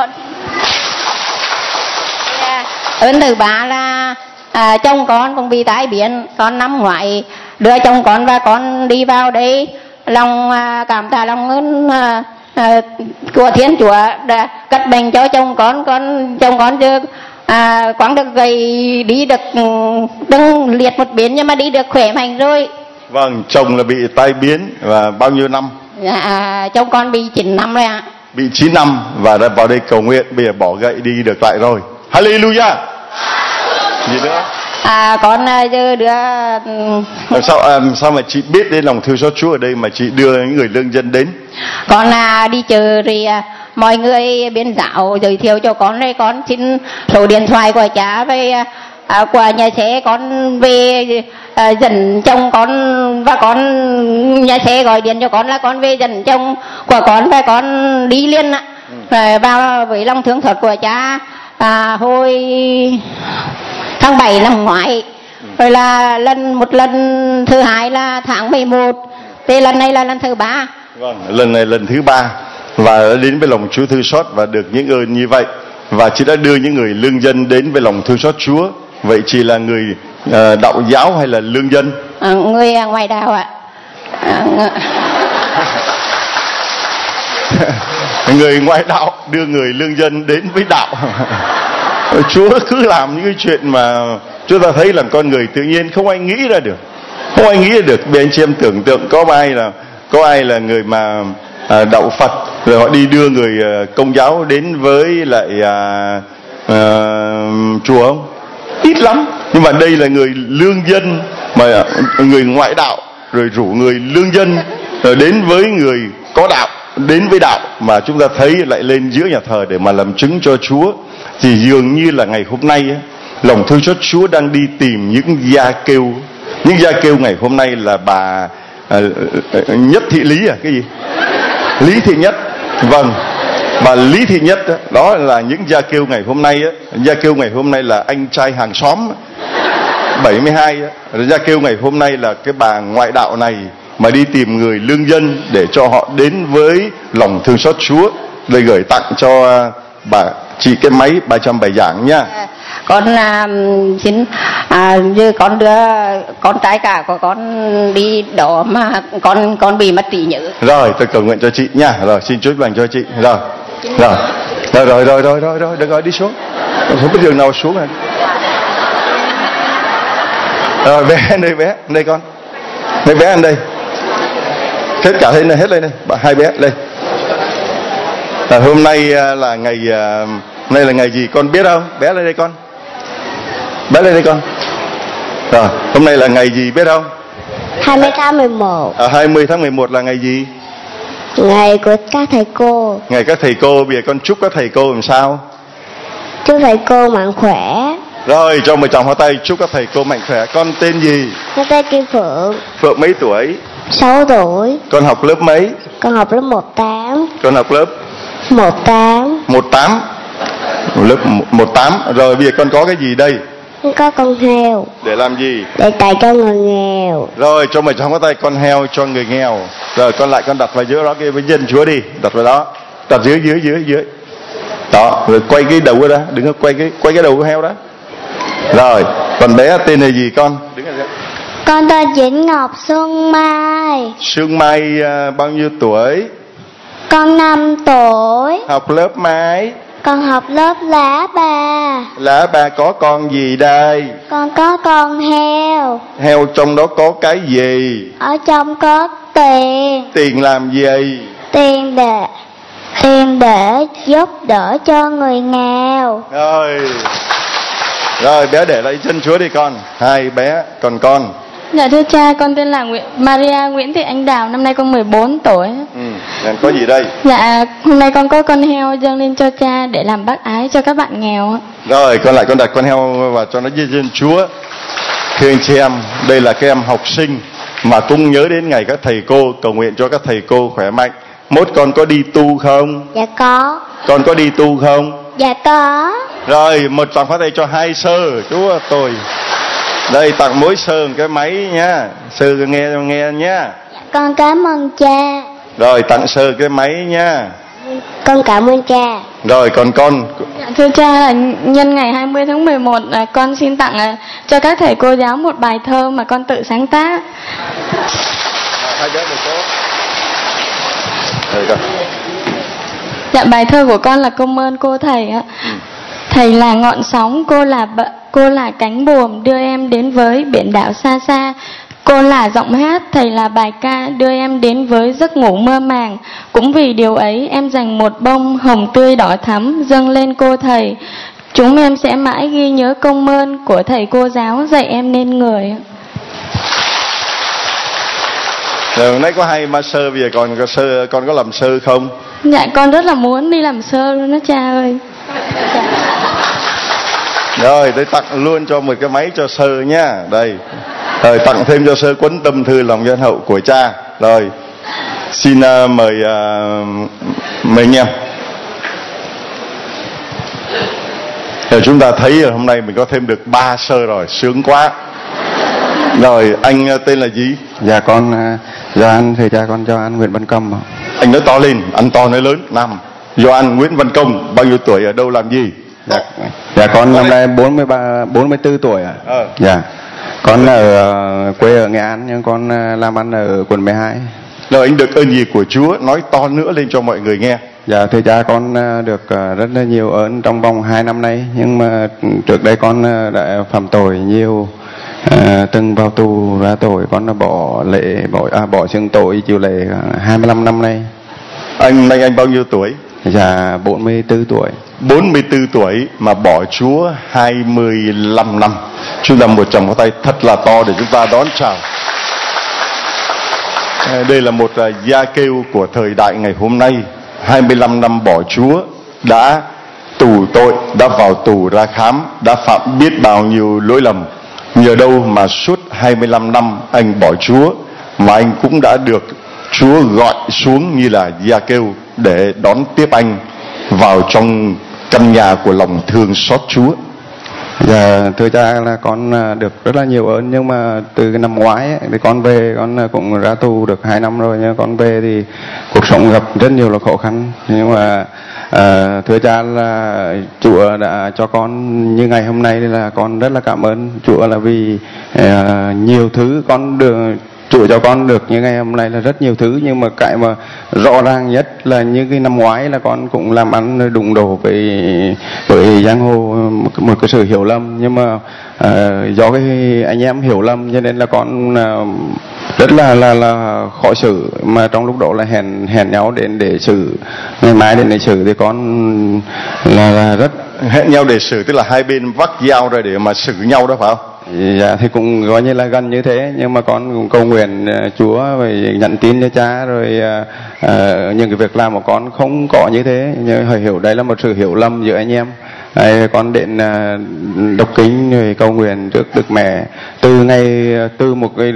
Ơn thứ ba là chồng con cũng bị tai biến. Con năm ngoái đưa chồng con và con đi vào đây, lòng cảm tạ lòng ơn của Thiên Chúa đã cắt bệnh cho chồng con chồng con chưa quán được gầy, đi được đừng liệt một biến nhưng mà đi được khỏe mạnh rồi. Vâng, chồng là bị tai biến và bao nhiêu năm? Chồng con bị 9 năm rồi ạ. Bị 9 năm và đã vào đây cầu nguyện, bây giờ bỏ gậy đi được lại rồi. Hallelujah. Gì nữa? Con giờ đưa sao mà chị biết đến lòng thương xót Chúa ở đây mà chị đưa những người lương dân đến? Con đi chợ rồi mọi người bên giáo giới thiệu cho con, đây con xin số điện thoại của cha với của nhà xe con về dẫn chồng con, và con nhà xe gọi điện cho con là con về dẫn chồng của con và con đi liền ạ. Rồi vào với lòng thương xót của cha hồi tháng 7 năm ngoái. Rồi là một lần thứ hai là tháng 11. Thì lần này là lần thứ 3. Vâng, lần này lần thứ 3 và đã đến với lòng Chúa thương xót và được những ơn như vậy. Và chị đã đưa những người lương dân đến với lòng thương xót Chúa. Vậy chị là người đạo giáo hay là lương dân? Người ngoại đạo ạ. Người ngoại đạo đưa người lương dân đến với đạo. Chúa cứ làm những cái chuyện mà chúng ta thấy là con người tự nhiên không ai nghĩ ra được, không ai nghĩ ra được. Bây anh chị em tưởng tượng có ai là người mà đạo Phật rồi họ đi đưa người Công giáo đến với lại chùa không? Ít lắm. Nhưng mà đây là người lương dân, mà người ngoại đạo rồi rủ người lương dân đến với người có đạo, đến với đạo, mà chúng ta thấy lại lên giữa nhà thờ để mà làm chứng cho Chúa. Thì dường như là ngày hôm nay ấy, lòng thương xót Chúa đang đi tìm những gia kêu. Những gia kêu ngày hôm nay là bà Nhất Thị Lý à? Cái gì? Lý Thị Nhất. Vâng, bà Lý Thị Nhất đó, đó là những gia kêu ngày hôm nay á. Gia kêu ngày hôm nay là anh trai hàng xóm 72 á. Gia kêu ngày hôm nay là cái bà ngoại đạo này mà đi tìm người lương dân để cho họ đến với lòng thương xót Chúa. Đây gửi tặng cho bà chị cái máy 300 bài giảng nha. Con xin như con đưa con trai cả của con đi đó mà con bị mất trí nhớ. Rồi tôi cầu nguyện cho chị nha. Rồi xin chúc lành cho chị. Rồi được rồi, đi xuống. Không biết đường nào xuống này. Rồi bé đây con. Mấy bé ăn đây. Hết cả lên này, hết lên đây. Hai bé đây. Hôm nay là ngày nay là ngày gì con biết không? Bé lên đây con. Bé lên đây con. Rồi, hôm nay là ngày gì biết không? 20 tháng 11. 20 tháng 11 là ngày gì? Ngày của các thầy cô. Ngày các thầy cô. Bây giờ con chúc các thầy cô làm sao? Chúc thầy cô mạnh khỏe. Rồi, cho một tràng pháo tay chúc các thầy cô mạnh khỏe. Con tên gì? Con tên Kim Phượng. Phượng mấy tuổi? 6 tuổi. Con học lớp mấy? Con học lớp 18. Con học lớp 18. 18. Lớp 18. Rồi bây giờ con có cái gì đây? Con có con heo. Để làm gì? Để tặng cho người nghèo. Rồi cho mày trong có tay con heo cho người nghèo. Rồi con lại con đặt vào giữa đó, cái với dân Chúa đi. Đặt vào đó. Đặt dưới. Đó, rồi quay cái đầu đó, đừng có quay cái đầu của heo đó. Rồi, còn bé tên là gì con? Đứng ở đây. Con tên Vĩnh Ngọc Xuân Mai. Xuân Mai bao nhiêu tuổi? Con 5 tuổi. Học lớp mấy? Con học lớp lá 3. Lá 3 có con gì đây? Con có con heo. Heo trong đó có cái gì? Ở trong có tiền. Tiền làm gì? Tiền để giúp đỡ cho người nghèo. Rồi bé để lại chân Chúa đi con. Hai bé, còn con. Dạ thưa cha, con tên là Maria Nguyễn Thị Anh Đào, năm nay con 14 tuổi. Có gì đây? Dạ, hôm nay con có con heo dâng lên cho cha để làm bác ái cho các bạn nghèo. Rồi, con đặt con heo vào cho nó dâng lên Chúa. Thưa anh chị em, đây là các em học sinh mà cũng nhớ đến ngày các thầy cô, cầu nguyện cho các thầy cô khỏe mạnh. Mốt con có đi tu không? Dạ có. Con có đi tu không? Dạ có. Rồi, một tràng pháo tay cho hai sơ Chúa tôi. Đây tặng mỗi sơ một cái máy nhá. Sơ nghe nhá. Con cảm ơn cha. Rồi tặng sơ cái máy nhá. Con cảm ơn cha. Rồi còn con. Dạ, thưa cha, là nhân ngày 20 tháng 11 con xin tặng cho các thầy cô giáo một bài thơ mà con tự sáng tác. Hai bé một số. Đây con. Dạ, bài thơ của con là Công ơn cô thầy ạ. Thầy là ngọn sóng, cô là cánh buồm đưa em đến với biển đảo xa xa. Cô là giọng hát, thầy là bài ca đưa em đến với giấc ngủ mơ màng. Cũng vì điều ấy em dành một bông hồng tươi đỏ thắm dâng lên cô thầy. Chúng em sẽ mãi ghi nhớ công ơn của thầy cô giáo dạy em nên người. Rồi nãy có hai master, bây giờ con có làm sơ không? Dạ con rất là muốn đi làm sơ luôn đó cha ơi. Rồi tôi tặng luôn cho một cái máy cho sơ nhá. Đây. Rồi tặng thêm cho sơ cuốn tâm thư lòng nhân hậu của cha. Rồi xin mời anh em. Rồi chúng ta thấy hôm nay mình có thêm được 3 sơ rồi, sướng quá. Rồi anh tên là gì? Dạ con Gioan, thưa cha con Gioan Nguyễn Văn Công. Anh nói to lên, ăn to nói lớn. Nam Gioan Nguyễn Văn Công, bao nhiêu tuổi, ở đâu làm gì? Dạ con năm nay 44 tuổi ạ. Dạ. Con ở quê ở Nghệ An nhưng con làm ăn ở quận 12. Lời anh được ơn gì của Chúa, nói to nữa lên cho mọi người nghe. Dạ thưa cha, con được rất là nhiều ơn trong vòng 2 năm nay, nhưng mà trước đây con đã phạm tội nhiều, từng vào tù ra tội, con đã bỏ xưng tội chịu lệ 25 năm nay. Anh bao nhiêu tuổi? Dạ 44 tuổi. 44 tuổi mà bỏ Chúa 25 năm. Chúng ta một tràng pháo tay thật là to để chúng ta đón chào. Đây là một gia kêu của thời đại ngày hôm nay. 25 năm bỏ Chúa, đã tù tội, đã vào tù ra khám, đã phạm biết bao nhiêu lỗi lầm. Nhờ đâu mà suốt 25 năm anh bỏ Chúa, mà anh cũng đã được Chúa gọi xuống như là gia kêu để đón tiếp anh vào trong căn nhà của lòng thương xót Chúa. Dạ thưa cha, là con được rất là nhiều ơn, nhưng mà từ cái năm ngoái ấy, thì con về, con cũng ra tù được 2 năm rồi, nhưng con về thì cuộc sống gặp rất nhiều là khó khăn. Nhưng mà thưa cha là Chúa đã cho con như ngày hôm nay, là con rất là cảm ơn Chúa, là vì nhiều thứ con được Chúa cho con được như ngày hôm nay là rất nhiều thứ. Nhưng mà cái mà rõ ràng nhất là như cái năm ngoái là con cũng làm ăn đụng đổ với giang hồ, một cái sự hiểu lầm. Nhưng mà do cái anh em hiểu lầm cho nên là con rất là khó xử, mà trong lúc đó là hẹn nhau đến để xử, ngày mai đến để xử, thì con là rất hẹn nhau để xử, tức là hai bên vác dao ra để mà xử nhau đó phải không? Dạ thì cũng gọi như là gần như thế, nhưng mà con cũng cầu nguyện Chúa về nhận tin cho cha, rồi những cái việc làm của con không có như thế, nhưng phải hiểu đây là một sự hiểu lầm giữa anh em. Con đến đọc kinh rồi cầu nguyện trước Đức Mẹ từ một cái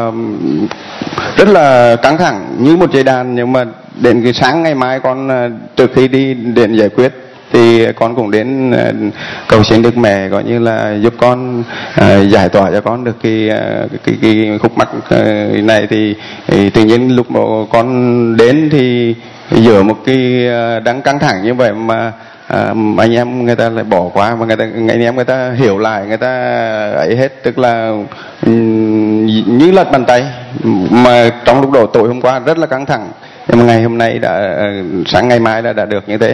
rất là căng thẳng như một dây đàn, nhưng mà đến cái sáng ngày mai con trước khi đi đến giải quyết thì con cũng đến cầu xin Đức Mẹ gọi như là giúp con giải tỏa cho con được cái khúc mắc này. Thì tự nhiên lúc mà con đến thì giữa một cái đang căng thẳng như vậy mà anh em người ta lại bỏ qua, mà anh em người ta hiểu lại, người ta ấy hết, tức là như lật bàn tay. Mà trong lúc đó tối hôm qua rất là căng thẳng, nhưng mà ngày hôm nay sáng ngày mai đã được như thế.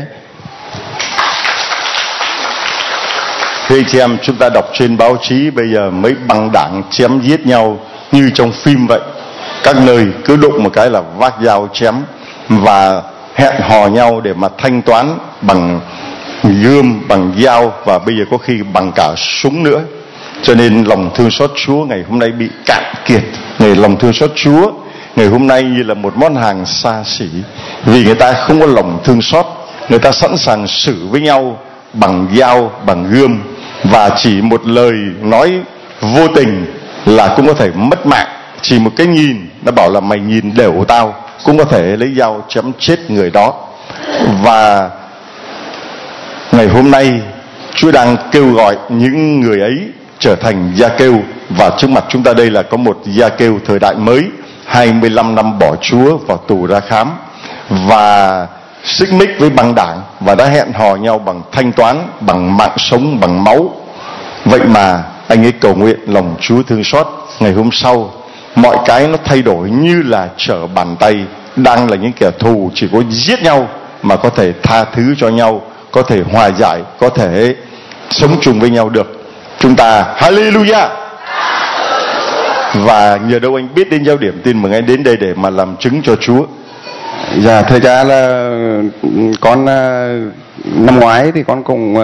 Thưa chị em, chúng ta đọc trên báo chí bây giờ mấy băng đảng chém giết nhau như trong phim vậy. Các nơi cứ đụng một cái là vác dao chém, và hẹn hò nhau để mà thanh toán bằng gươm, bằng dao, và bây giờ có khi bằng cả súng nữa. Cho nên lòng thương xót Chúa ngày hôm nay bị cạn kiệt. Lòng thương xót Chúa ngày hôm nay như là một món hàng xa xỉ, vì người ta không có lòng thương xót. Người ta sẵn sàng xử với nhau bằng dao, bằng gươm, và chỉ một lời nói vô tình là cũng có thể mất mạng. Chỉ một cái nhìn, nó bảo là mày nhìn đều tao, cũng có thể lấy dao chém chết người đó. Và ngày hôm nay Chúa đang kêu gọi những người ấy trở thành gia kêu. Và trước mặt chúng ta đây là có một gia kêu thời đại mới, 25 năm bỏ Chúa, vào tù ra khám, và xích mích với băng đảng, và đã hẹn hò nhau bằng thanh toán, bằng mạng sống, bằng máu. Vậy mà anh ấy cầu nguyện lòng Chúa thương xót. Ngày hôm sau mọi cái nó thay đổi như là trở bàn tay. Đang là những kẻ thù chỉ có giết nhau mà có thể tha thứ cho nhau, có thể hòa giải, có thể sống chung với nhau được. Chúng ta hallelujah. Và nhờ đâu anh biết đến Giao Điểm Tin Mừng anh đến đây để mà làm chứng cho Chúa? Dạ thưa cha, là con năm ngoái thì con cũng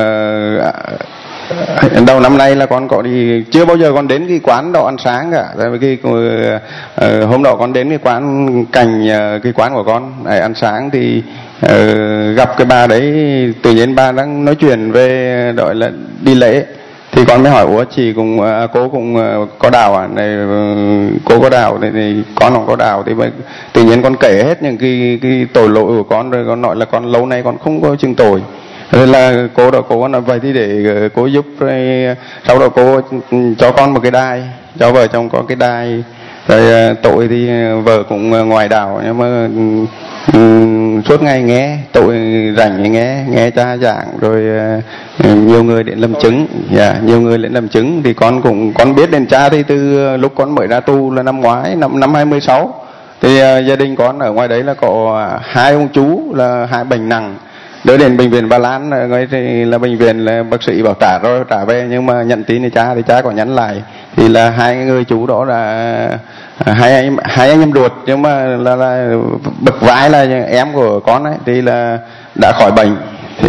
đầu năm nay là con có đi, chưa bao giờ con đến cái quán đó ăn sáng cả. Tại vì hôm đó con đến cái quán cạnh cái quán của con này ăn sáng thì gặp cái bà đấy, tự nhiên bà đang nói chuyện về gọi là đi lễ. Thì con mới hỏi ủa chị cùng cô cũng có đạo à? Này cô có đạo thì con không có đạo. Thì tự nhiên con kể hết những cái tội lỗi của con, rồi con nói là con lâu nay con không có chừng tội. Rồi là cô nói vậy thì để cô giúp, rồi sau đó cô cho con một cái đài, cho vợ chồng có cái đài. Rồi tội thì vợ cũng ngoài đạo, nhưng mà suốt ngày nghe, tội rảnh nghe cha giảng, rồi nhiều người đến làm chứng, nhiều người đến làm chứng. Thì con biết đến cha thì từ lúc con mới ra tù là năm ngoái, năm 2016. Thì gia đình con ở ngoài đấy là có 2 ông chú là 2 bệnh nặng, đưa đến bệnh viện Ba Lan, ngay thì là bệnh viện là bác sĩ bảo trả về, nhưng mà nhận tin thì cha có nhắn lại, thì là 2 người chú đó là hai anh em ruột, nhưng mà là bậc vãi là em của con ấy, thì là đã khỏi bệnh. Thì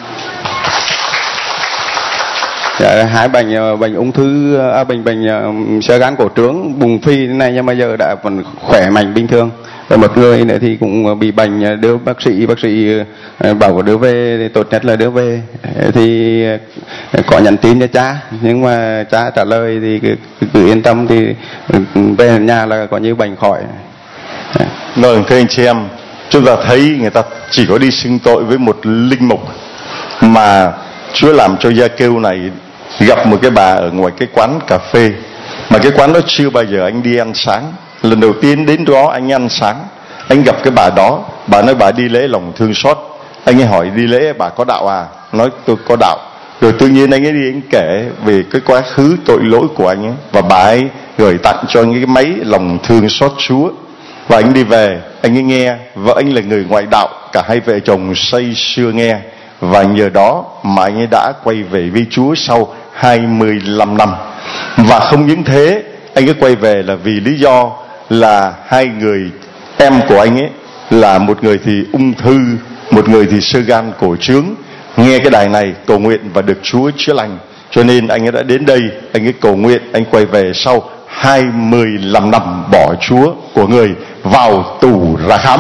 2 bệnh ung thư, bệnh xơ gan cổ trướng bùng phi thế này, nhưng mà giờ đã vẫn khỏe mạnh bình thường. Và một người nữa thì cũng bị bệnh, đưa bác sĩ bảo đưa về thì tốt nhất là đưa về. Thì có nhắn tin cho cha, nhưng mà cha trả lời thì cứ yên tâm, thì về nhà là có như bệnh khỏi. Vâng, thưa anh chị em, chúng ta thấy người ta chỉ có đi xưng tội với một linh mục, mà Chúa làm cho Gia Kêu này gặp một cái bà ở ngoài cái quán cà phê, mà cái quán đó chưa bao giờ anh đi ăn sáng. Lần đầu tiên đến đó anh ăn sáng, anh gặp cái bà đó. Bà nói bà đi lễ lòng thương xót. Anh ấy hỏi đi lễ bà có đạo à? Nói tôi có đạo. Rồi tự nhiên anh ấy đi, anh kể về cái quá khứ tội lỗi của anh ấy, và bà ấy gửi tặng cho anh cái máy lòng thương xót Chúa. Và anh đi về, anh ấy nghe. Vợ anh là người ngoại đạo, cả hai vợ chồng say sưa nghe. Và nhờ đó mà anh ấy đã quay về với Chúa sau 25 năm. Và không những thế, anh ấy quay về là vì lý do là 2 người em của anh ấy, là một người thì ung thư, một người thì xơ gan cổ trướng, nghe cái đài này cầu nguyện và được Chúa chữa lành. Cho nên anh ấy đã đến đây, anh ấy cầu nguyện, anh quay về sau 25 năm bỏ Chúa của người, vào tù ra khám.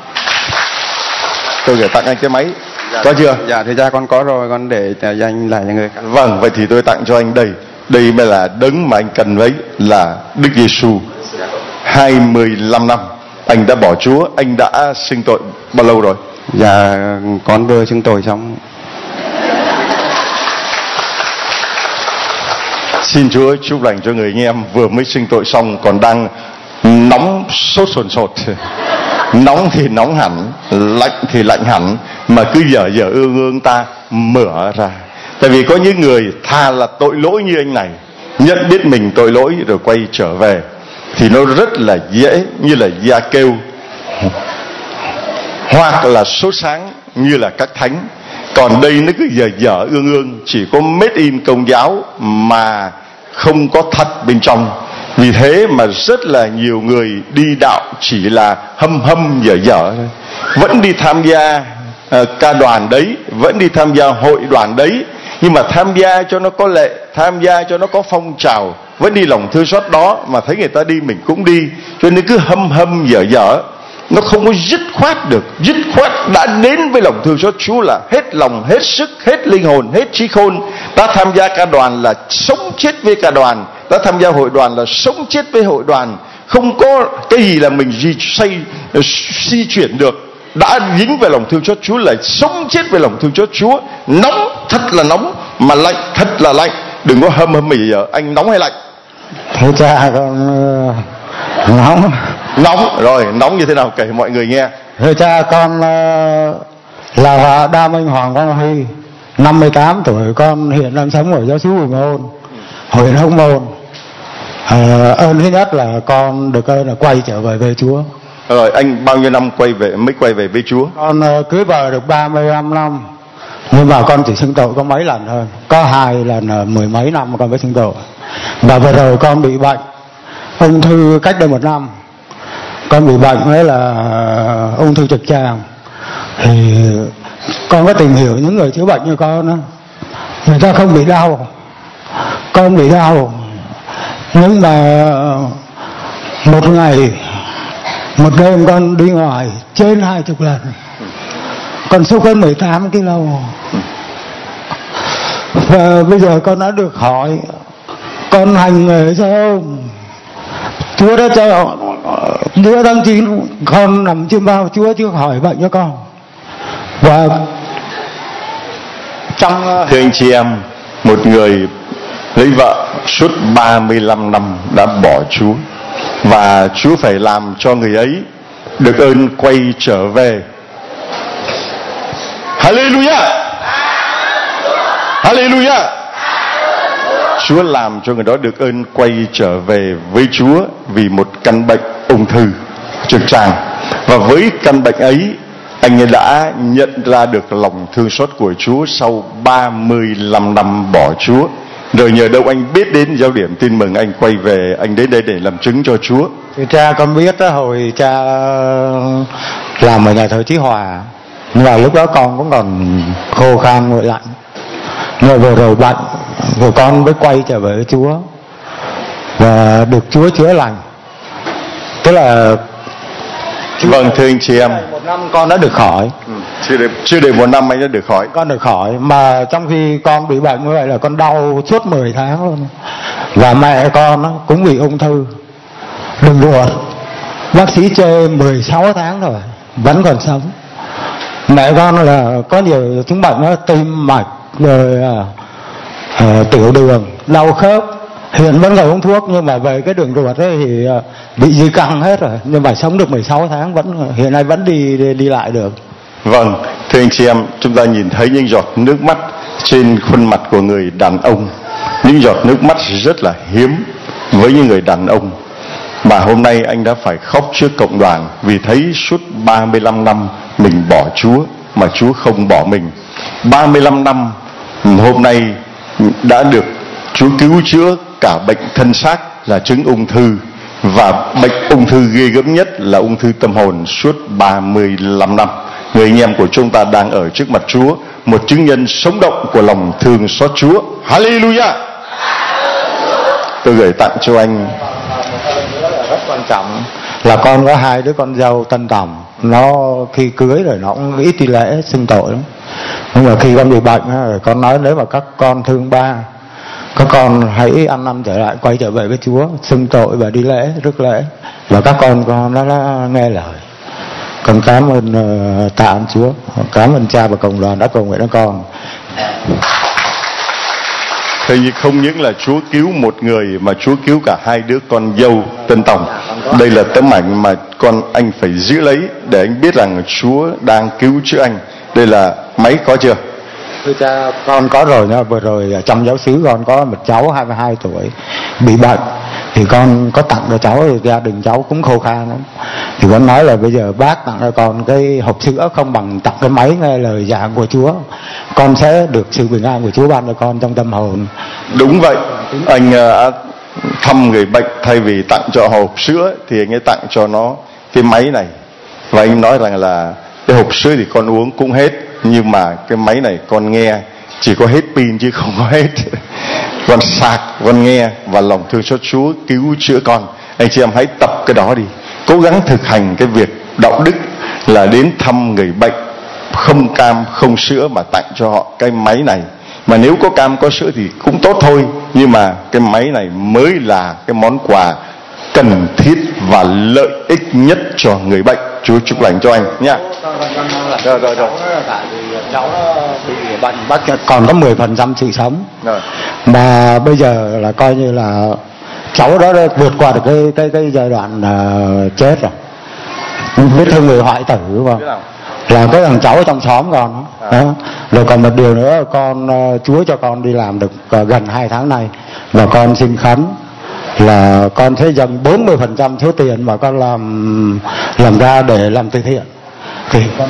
Tôi gửi tặng anh cái máy. Có chưa? Dạ thì cha con có rồi, con để dành lại cho người khác. Vâng, vậy thì tôi tặng cho anh đây. Đây mới là đấng mà anh cần lấy, là Đức Giêsu. 25 năm anh đã bỏ Chúa. Anh đã xưng tội bao lâu rồi? Dạ con vừa xưng tội xong. Xin Chúa chúc lành cho người anh em vừa mới xưng tội xong, còn đang nóng sốt sồn sột. Nóng thì nóng hẳn, lạnh thì lạnh hẳn, mà cứ dở ương ta mở ra. Tại vì có những người thà là tội lỗi như anh này, nhận biết mình tội lỗi rồi quay trở về, thì nó rất là dễ như là Gia Kêu, hoặc là sốt sáng như là các thánh. Còn đây nó cứ dở ương, chỉ có made in Công giáo mà không có thật bên trong. Vì thế mà rất là nhiều người đi đạo chỉ là hâm dở thôi. Vẫn đi tham gia ca đoàn đấy, vẫn đi tham gia hội đoàn đấy, nhưng mà tham gia cho nó có lệ, tham gia cho nó có phong trào, vẫn đi lòng thương xót đó, mà thấy người ta đi mình cũng đi. Cho nên cứ hâm dở, nó không có dứt khoát được. Dứt khoát đã đến với lòng thương xót Chúa là hết lòng, hết sức, hết linh hồn, hết trí khôn. Ta tham gia ca đoàn là sống chết với ca đoàn, ta tham gia hội đoàn là sống chết với hội đoàn. Không có cái gì là mình di chuyển được. Đã dính về lòng thương xót Chúa là sống chết về lòng thương xót Chúa. Nóng thật là nóng, mà lạnh thật là lạnh. Đừng có hâm bây giờ. Anh nóng hay lạnh? Thưa cha, con nóng. Rồi, nóng như thế nào kể mọi người nghe. Thưa cha, con là Đa Minh Hoàng Quang Huy, 58 tuổi. Con hiện đang sống ở giáo xứ Hồng Môn, huyện Hồng Môn. Ơn thứ nhất là con được ơn là quay trở về với Chúa. Rồi, anh bao nhiêu năm mới quay về với Chúa? Con cưới vợ được 35 năm, nhưng mà con chỉ xưng tội có mấy lần thôi. Có 2 lần 10 mấy năm mà con mới xưng tội. Và vừa rồi con bị bệnh ung thư cách đây 1 năm. Con bị bệnh đấy là ung thư trực tràng. Thì con có tìm hiểu những người chữa bệnh như con đó, người ta không bị đau, con bị đau. Nhưng mà một ngày, một đêm con đi ngoài trên 20 lần. Con sút hơn 18 kg. Và bây giờ con đã được hỏi con hành nghề sao? Chúa đã cho giữa tháng 9 con nằm trên bao Chúa chưa hỏi bệnh cho con. Và trong thưa anh chị em, một người lấy vợ suốt 35 năm đã bỏ Chúa, và Chúa phải làm cho người ấy được ơn quay trở về Hallelujah. Hallelujah. Chúa làm cho người đó được ơn quay trở về với Chúa vì một căn bệnh ung thư trực tràng. Và với căn bệnh ấy, anh ấy đã nhận ra được lòng thương xót của Chúa sau 35 năm bỏ Chúa. Rồi nhờ đâu anh biết đến Giáo điểm Tin Mừng, anh quay về, anh đến đây để làm chứng cho Chúa. Thì cha con biết đó, hồi cha làm ở nhà thờ Chí Hòa, nhưng mà lúc đó con cũng còn khô khan nguội lạnh. Nhưng vừa rồi bệnh, rồi con mới quay trở về với Chúa và được Chúa chữa lành. Tức là vâng, thưa anh chị em, 1 năm con đã được khỏi. Chưa đầy 1 năm anh đã được khỏi. Con được khỏi, mà trong khi con bị bệnh như vậy là con đau suốt 10 tháng luôn. Và mẹ con cũng bị ung thư đường ruột, bác sĩ chê 16 tháng rồi vẫn còn sống. Mẹ con là có nhiều chứng bệnh đó, tim mạch rồi tiểu đường, đau khớp, hiện vẫn còn uống thuốc, nhưng mà về cái đường ruột ấy thì bị di căn hết rồi, nhưng mà sống được 16 tháng, vẫn hiện nay vẫn đi lại được. Vâng, thưa anh chị em, chúng ta nhìn thấy những giọt nước mắt trên khuôn mặt của người đàn ông, những giọt nước mắt rất là hiếm với những người đàn ông. Mà hôm nay anh đã phải khóc trước cộng đoàn vì thấy suốt 35 năm mình bỏ Chúa mà Chúa không bỏ mình. 35 năm hôm nay đã được Chúa cứu chữa cả bệnh thân xác là chứng ung thư, và bệnh ung thư ghê gớm nhất là ung thư tâm hồn suốt 35 năm. Người anh em của chúng ta đang ở trước mặt Chúa, một chứng nhân sống động của lòng thương xót Chúa. Hallelujah. Tôi gửi tặng cho anh. Rất quan trọng là con có 2 đứa con dâu tân tòng, nó khi cưới rồi nó cũng ít đi lễ xưng tội lắm. Nhưng mà khi con bị bệnh rồi con nói nếu mà các con thương ba, các con hãy ăn năn trở lại, quay trở về với Chúa, xưng tội và đi lễ, rước lễ, và các con nó nghe lời. Con cảm ơn tạ ơn Chúa, cảm ơn cha và cộng đoàn đã cầu nguyện cho con. Thế nhưng không những là Chúa cứu một người mà Chúa cứu cả 2 đứa con dâu tân tòng. Đây là tấm ảnh mà anh phải giữ lấy để anh biết rằng Chúa đang cứu chữa anh. Đây là máy có chưa? Thưa cha, con có rồi nha. Vừa rồi trong giáo xứ con có một cháu 22 tuổi bị bệnh, thì con có tặng cho cháu, thì gia đình cháu cũng khô khan lắm. Thì con nói là bây giờ bác tặng cho con cái hộp sữa không bằng tặng cái máy nghe lời giảng của Chúa, con sẽ được sự bình an của Chúa ban cho con trong tâm hồn. Đúng vậy, anh thăm người bệnh, thay vì tặng cho hộp sữa thì anh ấy tặng cho nó cái máy này. Và anh nói rằng là cái hộp sữa thì con uống cũng hết, nhưng mà cái máy này con nghe chỉ có hết pin chứ không có hết. Con sạc, con nghe, và lòng thương xót Chúa cứu chữa con. Anh chị em hãy tập cái đó đi, cố gắng thực hành cái việc đạo đức là đến thăm người bệnh, không cam không sữa mà tặng cho họ cái máy này. Mà nếu có cam có sữa thì cũng tốt thôi, nhưng mà cái máy này mới là cái món quà cần thiết và lợi ích nhất cho người bệnh. Chúa chúc lành cho anh nha. Rồi. Tại vì cháu bị bệnh, bác còn có 10% sự sống. Rồi. Mà bây giờ là coi như là cháu đó đã vượt qua được cái giai đoạn chết rồi. Biết thương người hoại tử không? Là cái thằng cháu trong xóm con đó. Rồi còn một điều nữa, con Chúa cho con đi làm được gần 2 tháng nay, và con xin khấn là con sẽ dành 40% số tiền mà con làm ra để làm từ thiện. Thì con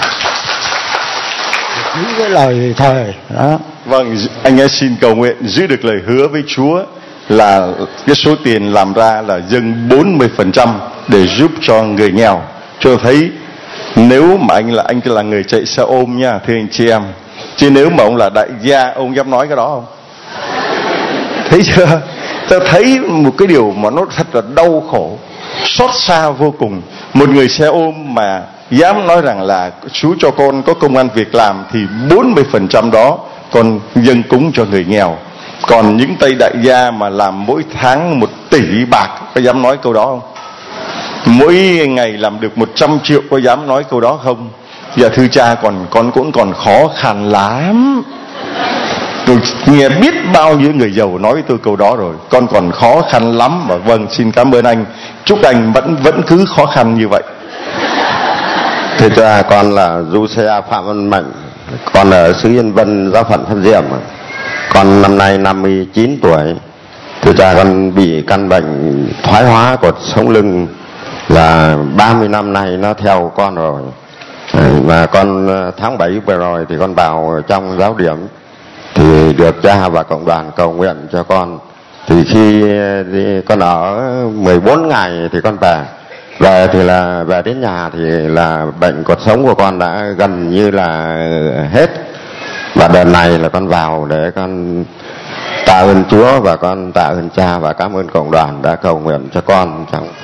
giữ cái lời thề đó. Vâng, anh ấy xin cầu nguyện giữ được lời hứa với Chúa là cái số tiền làm ra là dâng 40% để giúp cho người nghèo. Cho thấy nếu mà anh là người chạy xe ôm nha, thưa anh chị em, chứ nếu mà ông là đại gia, ông dám nói cái đó không? Thấy chưa? Ta thấy một cái điều mà nó thật là đau khổ, xót xa vô cùng. Một người xe ôm mà dám nói rằng là Chúa cho con có công ăn việc làm thì 40% đó con dâng cúng cho người nghèo. Còn những tay đại gia mà làm mỗi tháng 1 tỷ bạc, có dám nói câu đó không? Mỗi ngày làm được 100 triệu, có dám nói câu đó không? Dạ thưa cha, con cũng còn khó khăn lắm. Tôi nghe biết bao nhiêu người giàu nói với tôi câu đó rồi. Con còn khó khăn lắm. Và vâng, xin cảm ơn anh. Chúc anh vẫn cứ khó khăn như vậy. Thưa cha, con là Du Xe Phạm Văn Mạnh, Con ở xứ Yên Vân, giáo phận Thân Diệm. Con năm nay 59 tuổi. Thưa cha, con bị căn bệnh thoái hóa cột sống lưng là 30 năm nay nó theo con rồi. Và con tháng 7 vừa rồi thì con vào trong giáo điểm thì được cha và cộng đoàn cầu nguyện cho con. Thì khi con ở 14 ngày thì con về thì là về đến nhà thì là bệnh cột sống của con đã gần như là hết. Và đợt này là con vào để con tạ ơn Chúa và con tạ ơn cha và cảm ơn cộng đoàn đã cầu nguyện cho con.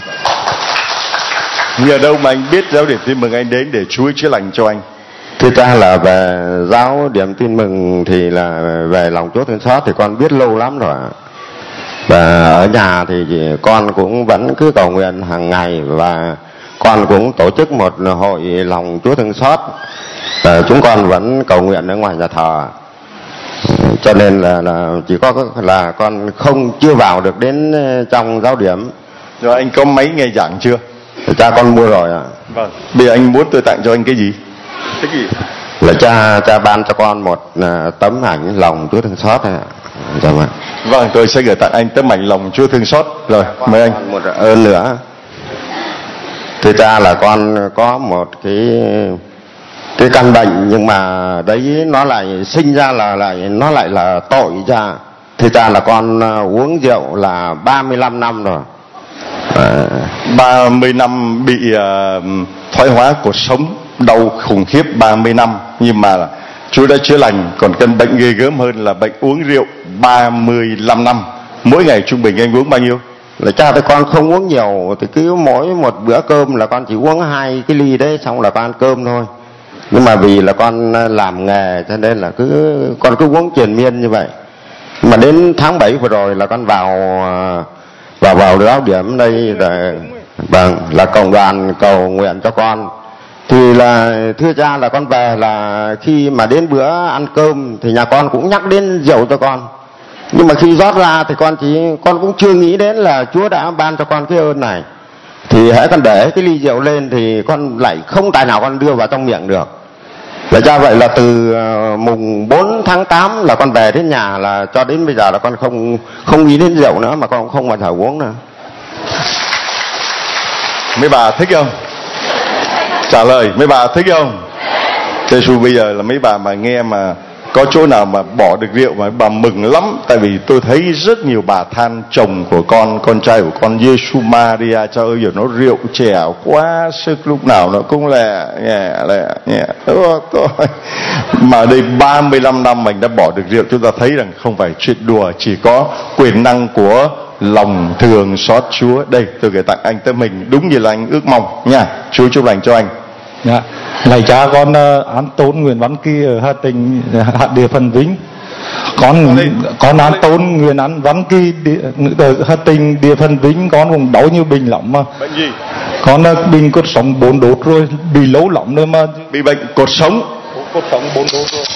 Nhờ đâu mà anh biết giáo điểm Tin Mừng anh đến để Chúa chữa lành cho anh? Thưa cha, là về giáo điểm Tin Mừng thì là về lòng Chúa thương xót thì con biết lâu lắm rồi. Và ở nhà thì con cũng vẫn cứ cầu nguyện hàng ngày, và con cũng tổ chức một hội lòng Chúa thương xót. Chúng con vẫn cầu nguyện ở ngoài nhà thờ. Cho nên là chỉ có là con chưa vào được đến trong giáo điểm. Rồi anh có máy nghe giảng chưa? Cha con mua rồi ạ. Vâng. Bây giờ anh muốn tôi tặng cho anh cái gì? Cái gì? Là cha ban cho con một tấm ảnh lòng Chúa thương xót ạ. Vâng, tôi sẽ gửi tặng anh tấm ảnh lòng Chúa thương xót. Rồi, mời anh. Một ơn nữa. Thưa cha, là con có một cái căn bệnh, nhưng mà đấy nó lại sinh ra nó lại là tội cha. Thưa cha, là con uống rượu là 35 năm rồi. 30 năm bị thoái hóa cột sống, đau khủng khiếp 30 năm, nhưng mà Chúa đã chữa lành. Còn căn bệnh ghê gớm hơn là bệnh uống rượu 35 năm. Mỗi ngày trung bình anh uống bao nhiêu? Là cha thì con không uống nhiều, thì cứ mỗi một bữa cơm là con chỉ uống 2 cái ly đấy, xong là con ăn cơm thôi. Nhưng mà vì là con làm nghề cho nên là con cứ uống triền miên như vậy. Mà đến tháng 7 vừa rồi là con vào giáo điểm đây là cộng đoàn cầu nguyện cho con. Thì là thưa cha, là con về là khi mà đến bữa ăn cơm thì nhà con cũng nhắc đến rượu cho con. Nhưng mà khi rót ra thì con cũng chưa nghĩ đến là Chúa đã ban cho con cái ơn này. Thì hễ con để cái ly rượu lên thì con lại không tài nào con đưa vào trong miệng được. Là cha, vậy là từ mùng 4 tháng 8 là con về đến nhà là cho đến bây giờ là con không nghĩ đến rượu nữa, mà con cũng không bao giờ uống nữa. Mấy bà thích không? Trả lời, mấy bà thích không? Thế dù bây giờ là mấy bà mà nghe mà có chỗ nào mà bỏ được rượu mà bà mừng lắm. Tại vì tôi thấy rất nhiều bà than chồng của con trai của con Giêsu Maria, trời ơi giờ nó rượu chèo quá sức, lúc nào nó cũng lẹ nhẹ. Mà đây 35 năm mình đã bỏ được rượu, chúng ta thấy rằng không phải chuyện đùa. Chỉ có quyền năng của lòng thương xót Chúa. Đây, tôi gửi tặng anh tấm hình đúng như là anh ước mong nha. Chúa chúc lành cho anh. Dạ. Lạy cha, con An Tôn Nguyễn Văn Kỳ ở Hà Tĩnh, địa phận Vĩnh. Con An Tôn Nguyễn Văn Kỳ ở Hà Tĩnh, địa phận Vĩnh. Con cũng đau như bình lắm mà. Bệnh gì? Con bình cột sống 4 đốt rồi, bị lâu lắm rồi mà. Bị bệnh cột sống. Cột sống 4 đốt rồi.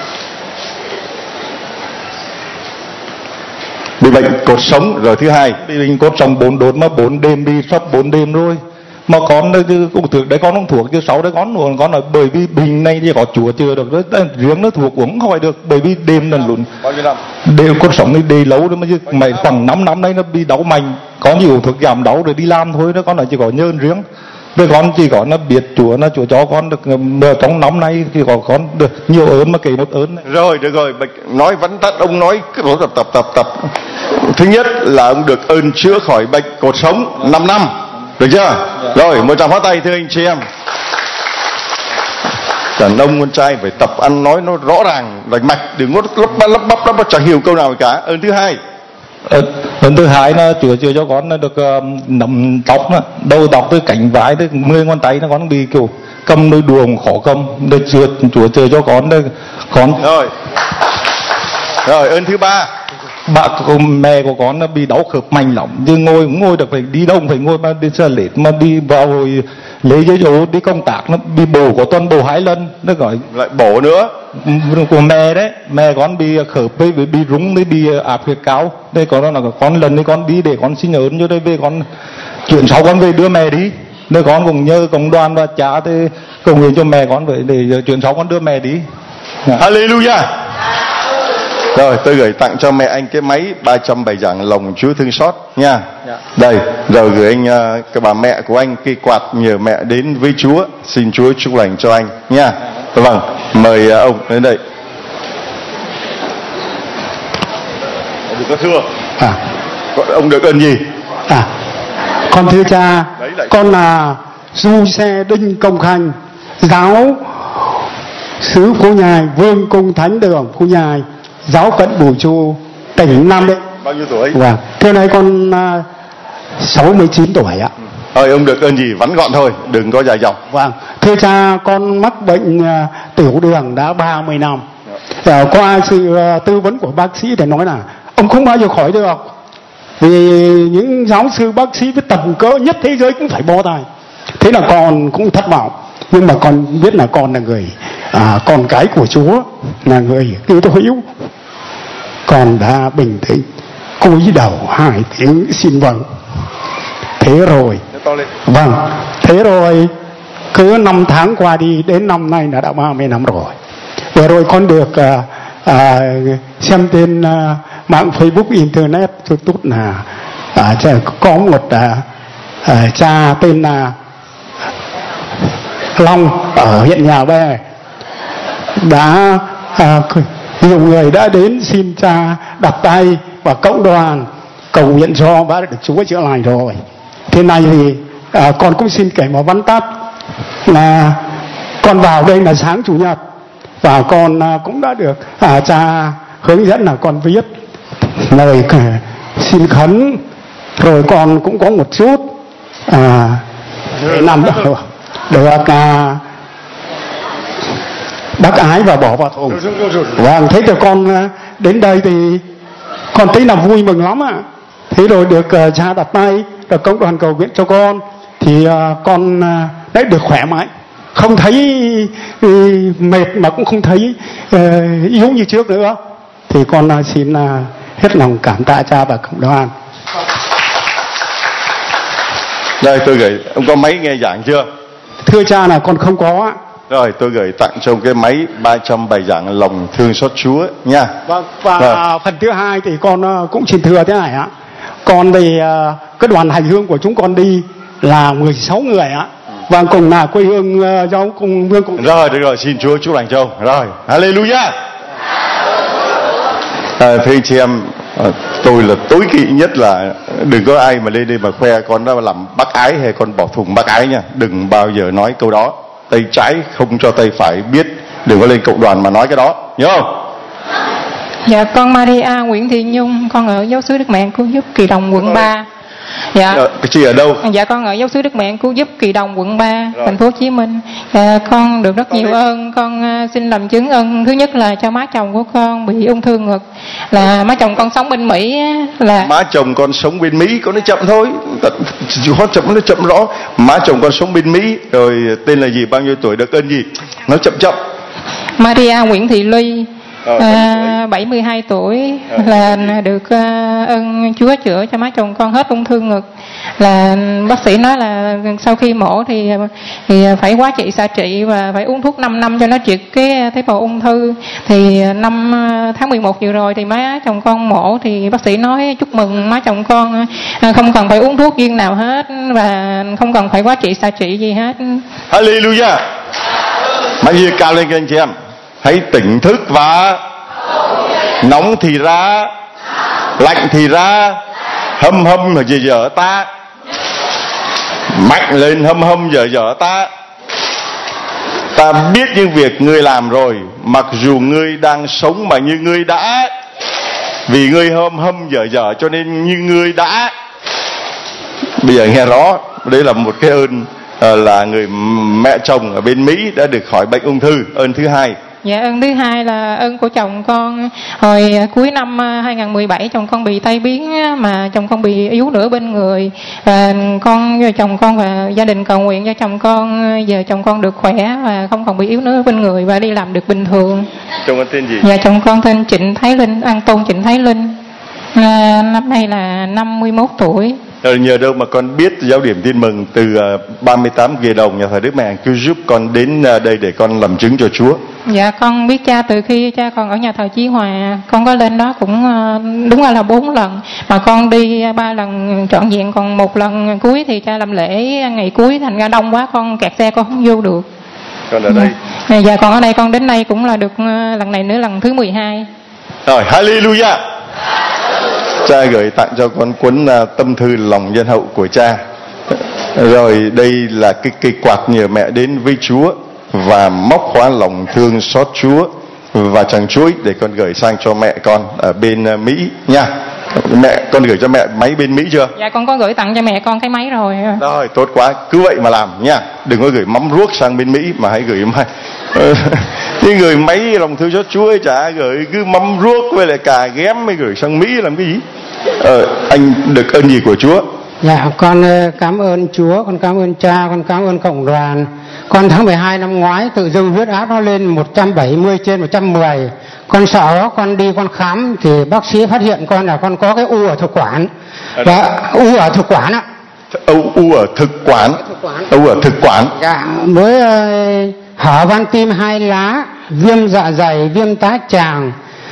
Bị bệnh cột sống rồi. Thứ hai, bị bệnh cột sống 4 đốt mà 4 đêm, đi sắp 4 đêm rồi. Mà con cũng thực đấy, con không thuộc chứ sau đấy con nói bởi vì bình này thì có Chúa chưa được đấy, riêng nó thuộc cũng không phải được, bởi vì đêm là lún đều cột sống đi đầy lâu rồi mà chứ mày khoảng 5 năm nay nó bị đau mạnh, con chỉ uống thuốc giảm đau rồi đi làm thôi đó, con là chỉ có nhơn riêng. Với con chỉ có nó biết Chúa cho con được trong năm nay thì có con được nhiều ơn mà kể một ơn này. Rồi được rồi, nói vắn tắt, ông nói cứ tập. Thứ nhất là ông được ơn chữa khỏi bệnh cột sống 5 năm. Được chưa? Rồi, một tràng pháo tay thưa anh chị em. Đàn ông con trai phải tập ăn nói nó rõ ràng, rành mạch, đừng có lắp bắp chẳng hiểu câu nào cả. Ơn thứ hai. Ơn thứ hai là Chúa chữa cho con được nắm tóc, đầu tóc tới cánh vai tới 10 ngón tay, nó con bị kiểu cầm đôi đuồng khó cầm, được Chúa chữa cho con được con. Rồi, ơn thứ ba. Mẹ của con nó bị đau khớp mạnh lắm, chứ ngồi được phải đi đâu phải ngồi, mà đi xe lết mà đi vào hồi lấy giấy dụ đi công tác nó bị bổ của tuần bổ 2 lần, nó gọi lại bổ nữa của mẹ đấy. Mẹ con bị khớp với bị rúng với bị áp huyết cao đây, có đó là con lần đấy con đi để con xin ơn cho đây về con chuyển sau con về đưa mẹ đi, nơi con cũng nhờ cộng đoàn và cha thì cầu nguyện cho mẹ con vậy để chuyển sau con đưa mẹ đi. Hallelujah. Rồi tôi gửi tặng cho mẹ anh cái máy 300 bài giảng lòng Chúa thương xót nha. Đây, rồi gửi anh cái bà mẹ của anh cái quạt nhờ mẹ đến với Chúa. Xin Chúa chúc lành cho anh nha. Vâng, mời ông đến đây. Ông có thưa. Ông được ơn gì? Con thưa cha, con là Du Xe Đinh Công Khanh, giáo xứ Phú Nhai, Vương Cung Thánh Đường Phú Nhai, giáo phận Bùi Chu, tỉnh Nam Định. Bao nhiêu tuổi? Vâng, thưa nay con 69 tuổi ạ. Thôi ông được ơn gì vắn gọn thôi, đừng có dài dòng. Vâng, thưa cha, con mắc bệnh tiểu đường đã 30 năm. Qua sự tư vấn của bác sĩ thì nói là ông không bao giờ khỏi được, vì những giáo sư bác sĩ với tầm cỡ nhất thế giới cũng phải bó tay. Thế là con cũng thất vọng, nhưng mà con biết là con là người con cái của Chúa, là người Kitô hữu. Con đã bình tĩnh cúi đầu 2 tiếng xin vâng. Thế rồi, vâng, thế rồi cứ 5 tháng qua đi, đến năm nay là đã 30 năm rồi. Vừa rồi con được xem trên mạng Facebook, Internet, YouTube là có một cha tên là Long ở huyện Nhà Bè, đã nhiều người đã đến xin cha đặt tay và cộng đoàn cầu nguyện cho bác được Chúa chữa lành rồi. Thế này thì con cũng xin kể một vắn tắt là con vào đây là sáng Chủ nhật, và con cũng đã được cha hướng dẫn là con viết lời xin khấn, rồi con cũng có một chút làm được bác ái và bỏ vào thùng. Vâng, thế thì con đến đây thì con thấy là vui mừng lắm ạ. Thế rồi được cha đặt tay, được cộng đoàn cầu nguyện cho con, thì con đã được khỏe mạnh, không thấy mệt mà cũng không thấy yếu như trước nữa. Thì con xin hết lòng cảm tạ cha và cộng đoàn. Đây tôi gửi, ông có máy nghe giảng chưa? Thưa cha là con không có ạ. Rồi tôi gửi tặng cho ông cái máy 300 bài giảng lòng thương xót Chúa nha. Vâng, và phần thứ hai thì con cũng xin thưa thế này ạ. Con thì cái đoàn hành hương của chúng con đi là 16 người ạ. Và cùng là quê hương giáo cùng Vương cùng. Rồi được rồi, xin Chúa chúc lành cho ông. Rồi, Hallelujah. Thưa chị em, tôi là tối kỵ nhất là đừng có ai mà lên đây mà khoe con đã làm bác ái hay con bỏ thùng bác ái nha. Đừng bao giờ nói câu đó. Tay trái không cho tay phải biết. Đừng có lên cộng đoàn mà nói cái đó, nhớ không? Dạ, con Maria Nguyễn Thị Nhung, con ở giáo xứ Đức Mẹ Cứu Giúp Kỳ Đồng quận 3. Dạ. Chị ở đâu? Dạ, con ở giáo xứ Đức Mẹ Cứu Giúp Kỳ Đồng quận 3, thành phố Hồ Chí Minh. Dạ, con được rất nhiều ơn. Con xin làm chứng ơn thứ nhất là cho má chồng của con bị ung thư ngực, là má chồng con sống bên Mỹ là má chồng con sống bên Mỹ, con nó chậm thôi, nó chậm rõ. Má chồng con sống bên Mỹ, rồi tên là gì, bao nhiêu tuổi, được ơn gì, nó chậm. Maria Nguyễn Thị Ly, 72 tuổi, là được ơn Chúa chữa cho má chồng con hết ung thư ngực. Là bác sĩ nói là sau khi mổ thì phải hóa trị xạ trị và phải uống thuốc 5 năm cho nó triệt cái tế bào ung thư. Thì năm tháng 11 vừa rồi thì má chồng con mổ, thì bác sĩ nói chúc mừng má chồng con không cần phải uống thuốc viên nào hết và không cần phải hóa trị xạ trị gì hết. Hallelujah. Mạnh gì cao lên các anh chị em. Hãy tỉnh thức và nóng thì ra, lạnh thì ra, hâm hâm mà dở ta, mạnh lên hâm hâm dở ta. Ta biết những việc ngươi làm rồi, mặc dù ngươi đang sống mà như ngươi đã, vì ngươi hâm hâm dở cho nên như ngươi đã. Bây giờ nghe rõ, đây là một cái ơn là người mẹ chồng ở bên Mỹ đã được khỏi bệnh ung thư. Ơn thứ hai. Dạ, ơn thứ hai là ơn của chồng con. Hồi cuối năm 2017 chồng con bị tai biến, mà chồng con bị yếu nửa bên người, và chồng con và gia đình cầu nguyện cho chồng con, giờ chồng con được khỏe và không còn bị yếu nửa bên người và đi làm được bình thường. Chồng con tên gì? Dạ, chồng con tên Trịnh Thái Linh, An Tôn Trịnh Thái Linh. Năm nay là 51 tuổi. Rồi nhờ đâu mà con biết giáo điểm tin mừng từ 38 ghề đồng nhà thờ Đức Mẹ cứ giúp con đến đây để con làm chứng cho Chúa? Dạ con biết cha từ khi cha còn ở nhà thờ Chí Hòa, con có lên đó cũng đúng là 4 lần, mà con đi 3 lần trọn vẹn, còn 1 lần cuối thì cha làm lễ ngày cuối thành ra đông quá con kẹt xe con không vô được. Con ở đây. Dạ con ở đây, con đến đây cũng là được lần này nữa lần thứ 12. Rồi, hallelujah. Cha gửi tặng cho con cuốn tâm thư lòng nhân hậu của cha. Rồi đây là cái cây quạt nhờ mẹ đến với Chúa và móc khóa lòng thương xót Chúa và tràng chuối để con gửi sang cho mẹ con ở bên Mỹ nha. Mẹ, con gửi cho mẹ máy bên Mỹ chưa? Dạ con có gửi tặng cho mẹ con cái máy rồi. Rồi, tốt quá, cứ vậy mà làm nha. Đừng có gửi mắm ruốc sang bên Mỹ mà hãy gửi máy. Cái người máy lòng thương xót Chúa ấy chả gửi cứ mắm ruốc với lại cà ghém mới gửi sang Mỹ làm cái gì? Anh được ơn gì của Chúa? Dạ con cảm ơn Chúa, con cảm ơn cha, con cảm ơn cộng đoàn. Con tháng 12 năm ngoái tự dưng huyết áp nó lên 170/110. Con sợ con đi con khám thì bác sĩ phát hiện con là con có cái u ở thực quản. Và u ở thực quản ạ. U ở thực quản. U ở thực quản. Dạ, với hở van tim 2 lá, viêm dạ dày, viêm tá tràng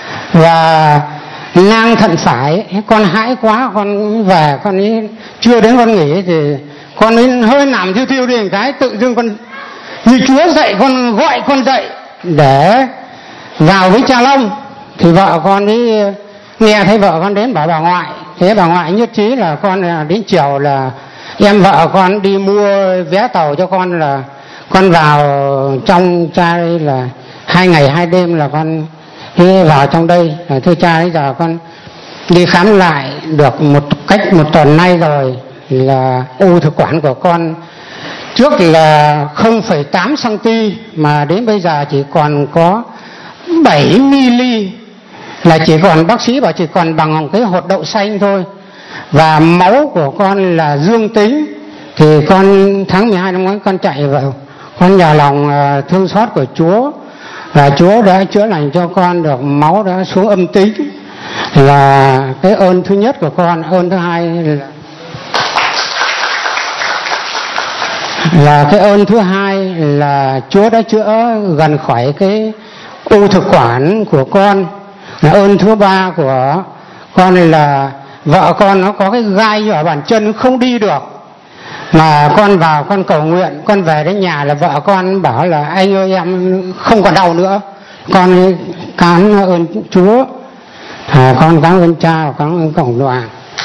và nang thận phải. Con hãi quá, con về con ấy, chưa đến con nghỉ thì con ấy hơi nằm thiêu đi một cái, tự dưng con như Chúa dậy, con gọi con dậy để vào với cha Long. Thì vợ con ấy nghe thấy vợ con đến bảo bà ngoại, thế bà ngoại nhất trí là con đến chiều là em vợ con đi mua vé tàu cho con, là con vào trong cha đây là 2 ngày 2 đêm là con đi vào trong đây. Thưa cha, bây giờ con đi khám lại được một tuần nay rồi, là u thực quản của con trước là 0,8 cm mà đến bây giờ chỉ còn có 7 mm, là chỉ còn bác sĩ bảo chỉ còn bằng cái hột đậu xanh thôi, và máu của con là dương tính. Thì con tháng 12 năm ngoái con chạy vào, con nhờ lòng thương xót của Chúa là Chúa đã chữa lành cho con được, máu đã xuống âm tính, là cái ơn thứ nhất của con. Ơn thứ hai là cái ơn thứ hai là Chúa đã chữa gần khỏi cái u thực quản của con. Là ơn thứ ba của con là vợ con nó có cái gai ở bàn chân không đi được, mà con vào con cầu nguyện, con về đến nhà là vợ con bảo là anh ơi em không còn đau nữa. Con cảm ơn Chúa, con cảm ơn cha và cảm ơn cộng đoàn.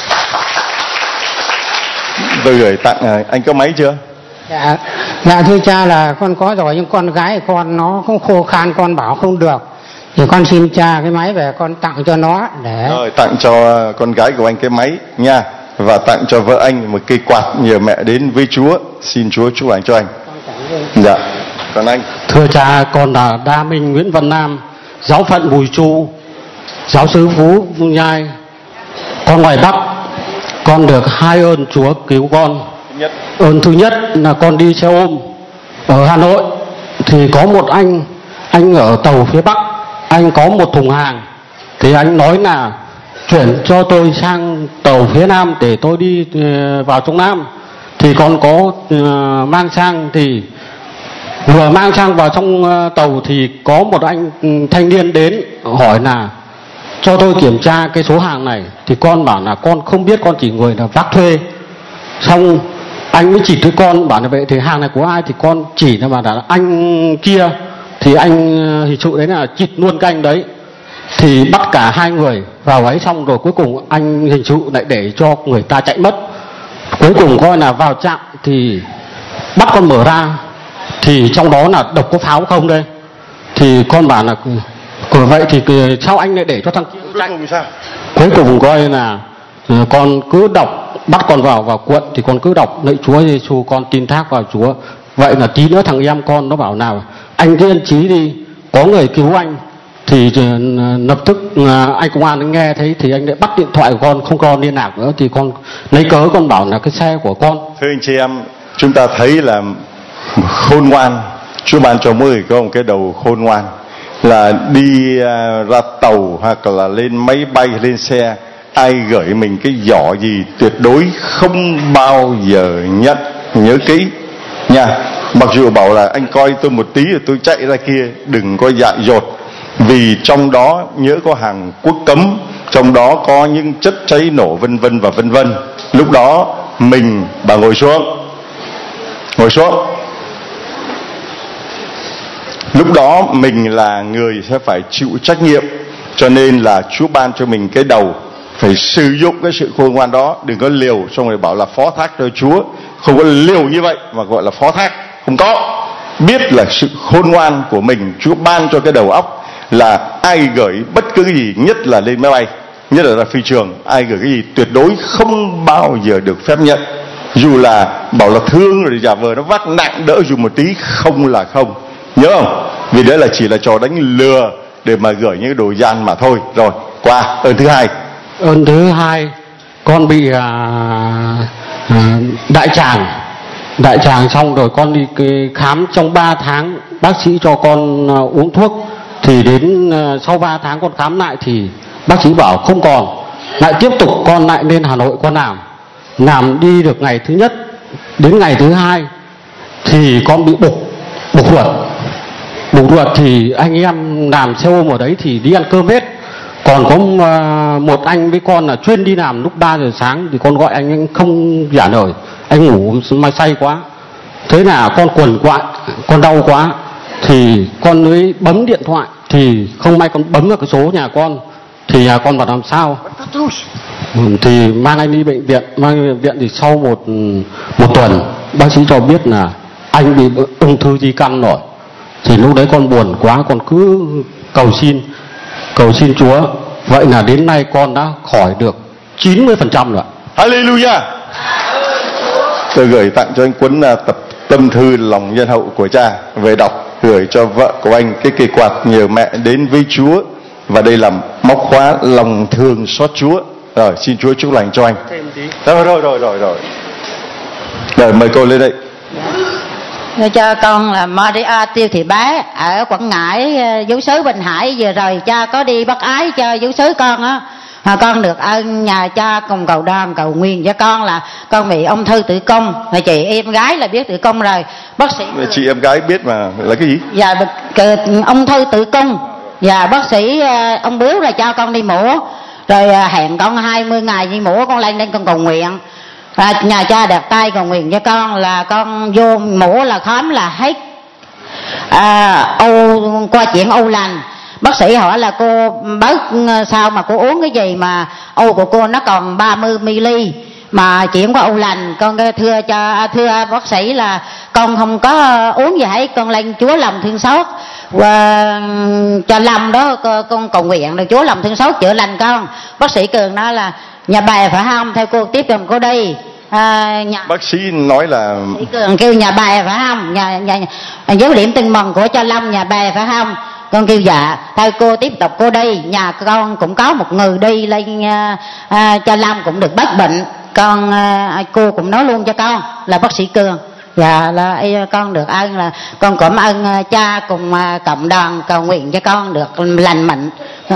Tôi gửi tặng anh có máy chưa? Dạ thưa cha là con có rồi, nhưng con gái của con nó không khô khan, con bảo không được, thì con xin cha cái máy về con tặng cho nó để. Rồi, tặng cho con gái của anh cái máy nha, và tặng cho vợ anh một cây quạt nhờ mẹ đến với Chúa. Xin Chúa chúc lành cho anh. Dạ. Còn anh? Thưa cha, con là Đa Minh Nguyễn Văn Nam, giáo phận Bùi Chu, giáo xứ Phú Nhai. Con ngoài Bắc, con được 2 ơn Chúa cứu con. Ơn thứ nhất là con đi xe ôm ở Hà Nội, thì có một anh ở tàu phía Bắc, anh có một thùng hàng, thì anh nói là chuyển cho tôi sang tàu phía Nam để tôi đi vào trong Nam. Thì con có mang sang, thì vừa mang sang vào trong tàu thì có một anh thanh niên đến hỏi là cho tôi kiểm tra cái số hàng này. Thì con bảo là con không biết, con chỉ người là vác thuê. Xong anh mới chỉ tới con bảo là vậy thì hàng này của ai, thì con chỉ là bảo là anh kia, thì anh hình sự đấy là chịt luôn cái anh đấy. Thì bắt cả 2 người vào ấy, xong rồi cuối cùng anh hình sự lại để cho người ta chạy mất. Cuối cùng coi là vào trạm thì bắt con mở ra, thì trong đó là độc có pháo không đây. Thì con bảo là của vậy thì sao anh lại để cho thằng kia chạy? Cuối cùng coi là con cứ đọc, bắt con vào quận thì con cứ đọc lạy Chúa Giêsu, con tin thác vào Chúa. Vậy là tí nữa thằng em con nó bảo nào anh cứ yên chí đi, có người cứu anh. Thì lập tức anh công an nghe thấy thì anh lại bắt điện thoại của con, không còn liên lạc nữa. Thì con lấy cớ con bảo là cái xe của con. Thưa anh chị em, chúng ta thấy là khôn ngoan, Chúa ban cho mỗi người có một cái đầu khôn ngoan, là đi ra tàu hoặc là lên máy bay, lên xe ai gửi mình cái giỏ gì tuyệt đối không bao giờ nhận. Nhớ kỹ nha. Mặc dù bảo là anh coi tôi một tí rồi tôi chạy ra kia, đừng có dại dột, vì trong đó nhớ có hàng quốc cấm, trong đó có những chất cháy nổ vân vân và vân vân. Lúc đó bà ngồi xuống. Lúc đó mình là người sẽ phải chịu trách nhiệm, cho nên là Chúa ban cho mình cái đầu, phải sử dụng cái sự khôn ngoan đó. Đừng có liều xong rồi bảo là phó thác cho Chúa. Không có liều như vậy mà gọi là phó thác, không có. Biết là sự khôn ngoan của mình, Chúa ban cho cái đầu óc là ai gửi bất cứ cái gì, nhất là lên máy bay, nhất là ra phi trường, ai gửi cái gì tuyệt đối không bao giờ được phép nhận. Dù là bảo là thương rồi giả vờ nó vác nặng đỡ dù một tí, không là không. Nhớ không? Vì đấy là chỉ là trò đánh lừa để mà gửi những cái đồ gian mà thôi. Rồi, qua ơn thứ hai. Ơn thứ hai, con bị đại tràng xong rồi con đi khám trong 3 tháng, bác sĩ cho con uống thuốc, thì đến sau 3 tháng con khám lại thì bác sĩ bảo không còn, lại tiếp tục con lại lên Hà Nội con làm đi được ngày thứ nhất, đến ngày thứ hai thì con bị bục ruột thì anh em làm xe ôm ở đấy thì đi ăn cơm hết, còn có một anh với con là chuyên đi làm lúc 3 giờ sáng thì con gọi anh không trả lời, anh ngủ mà say quá, thế là con quằn quại, con đau quá thì con mới bấm điện thoại, thì không may con bấm vào cái số nhà con thì nhà con bảo làm sao thì mang anh đi bệnh viện. Thì sau một tuần bác sĩ cho biết là anh bị ung thư di căn rồi. Thì lúc đấy con buồn quá, con cứ cầu xin Chúa. Vậy là đến nay con đã khỏi được 90% rồi. Hallelujah. Tôi gửi tặng cho anh cuốn tập tâm thư lòng nhân hậu của cha, về đọc, gửi cho vợ của anh cái cây quạt nhờ mẹ đến với Chúa, và đây là móc khóa lòng thương xót Chúa. Rồi, xin Chúa chúc lành cho anh. Rồi. Rồi, mời cô lên đây. Để cho con là Maria Tiêu Thị Bé ở Quảng Ngãi, giáo xứ Bình Hải. Vừa rồi cha có đi Bắc Ái cho giáo xứ con á, con được ơn nhà cha cùng cầu đoan cầu nguyện cho con là con bị ung thư tử cung. Là chị em gái là biết tử cung rồi, bác sĩ. Chị em gái biết mà là cái gì? Dạ, ung thư tử cung. Và bác sĩ ông Biếu là cho con đi mổ, rồi hẹn con 20 ngày đi mổ, con lên đây con cầu nguyện. Nhà cha đặt tay cầu nguyện cho con là con vô mổ là khám là hết qua chuyện u lành. Bác sĩ hỏi là cô bớt sao mà cô uống cái gì mà u của cô nó còn 30ml mà chuyện qua u lành. Con thưa bác sĩ là con không có uống gì hết, con lên Chúa lòng thương xót và cho Lâm đó con cầu nguyện được Chúa lòng thương xót chữa lành con. Bác sĩ Cường nói là nhà bè phải không, theo cô tiếp cho cô đi. Bác sĩ nói là bác sĩ Cường kêu nhà bè phải không, nhà dấu điểm tin mừng của cho Lâm nhà bè phải không. Con kêu dạ, theo cô tiếp tục cô đi. Nhà con cũng có một người đi lên cho Lâm cũng được bác bệnh. Cô cũng nói luôn cho con là bác sĩ Cường. Dạ là con được ơn, là con cảm ơn cha cùng cộng đoàn cầu nguyện cho con được lành mạnh.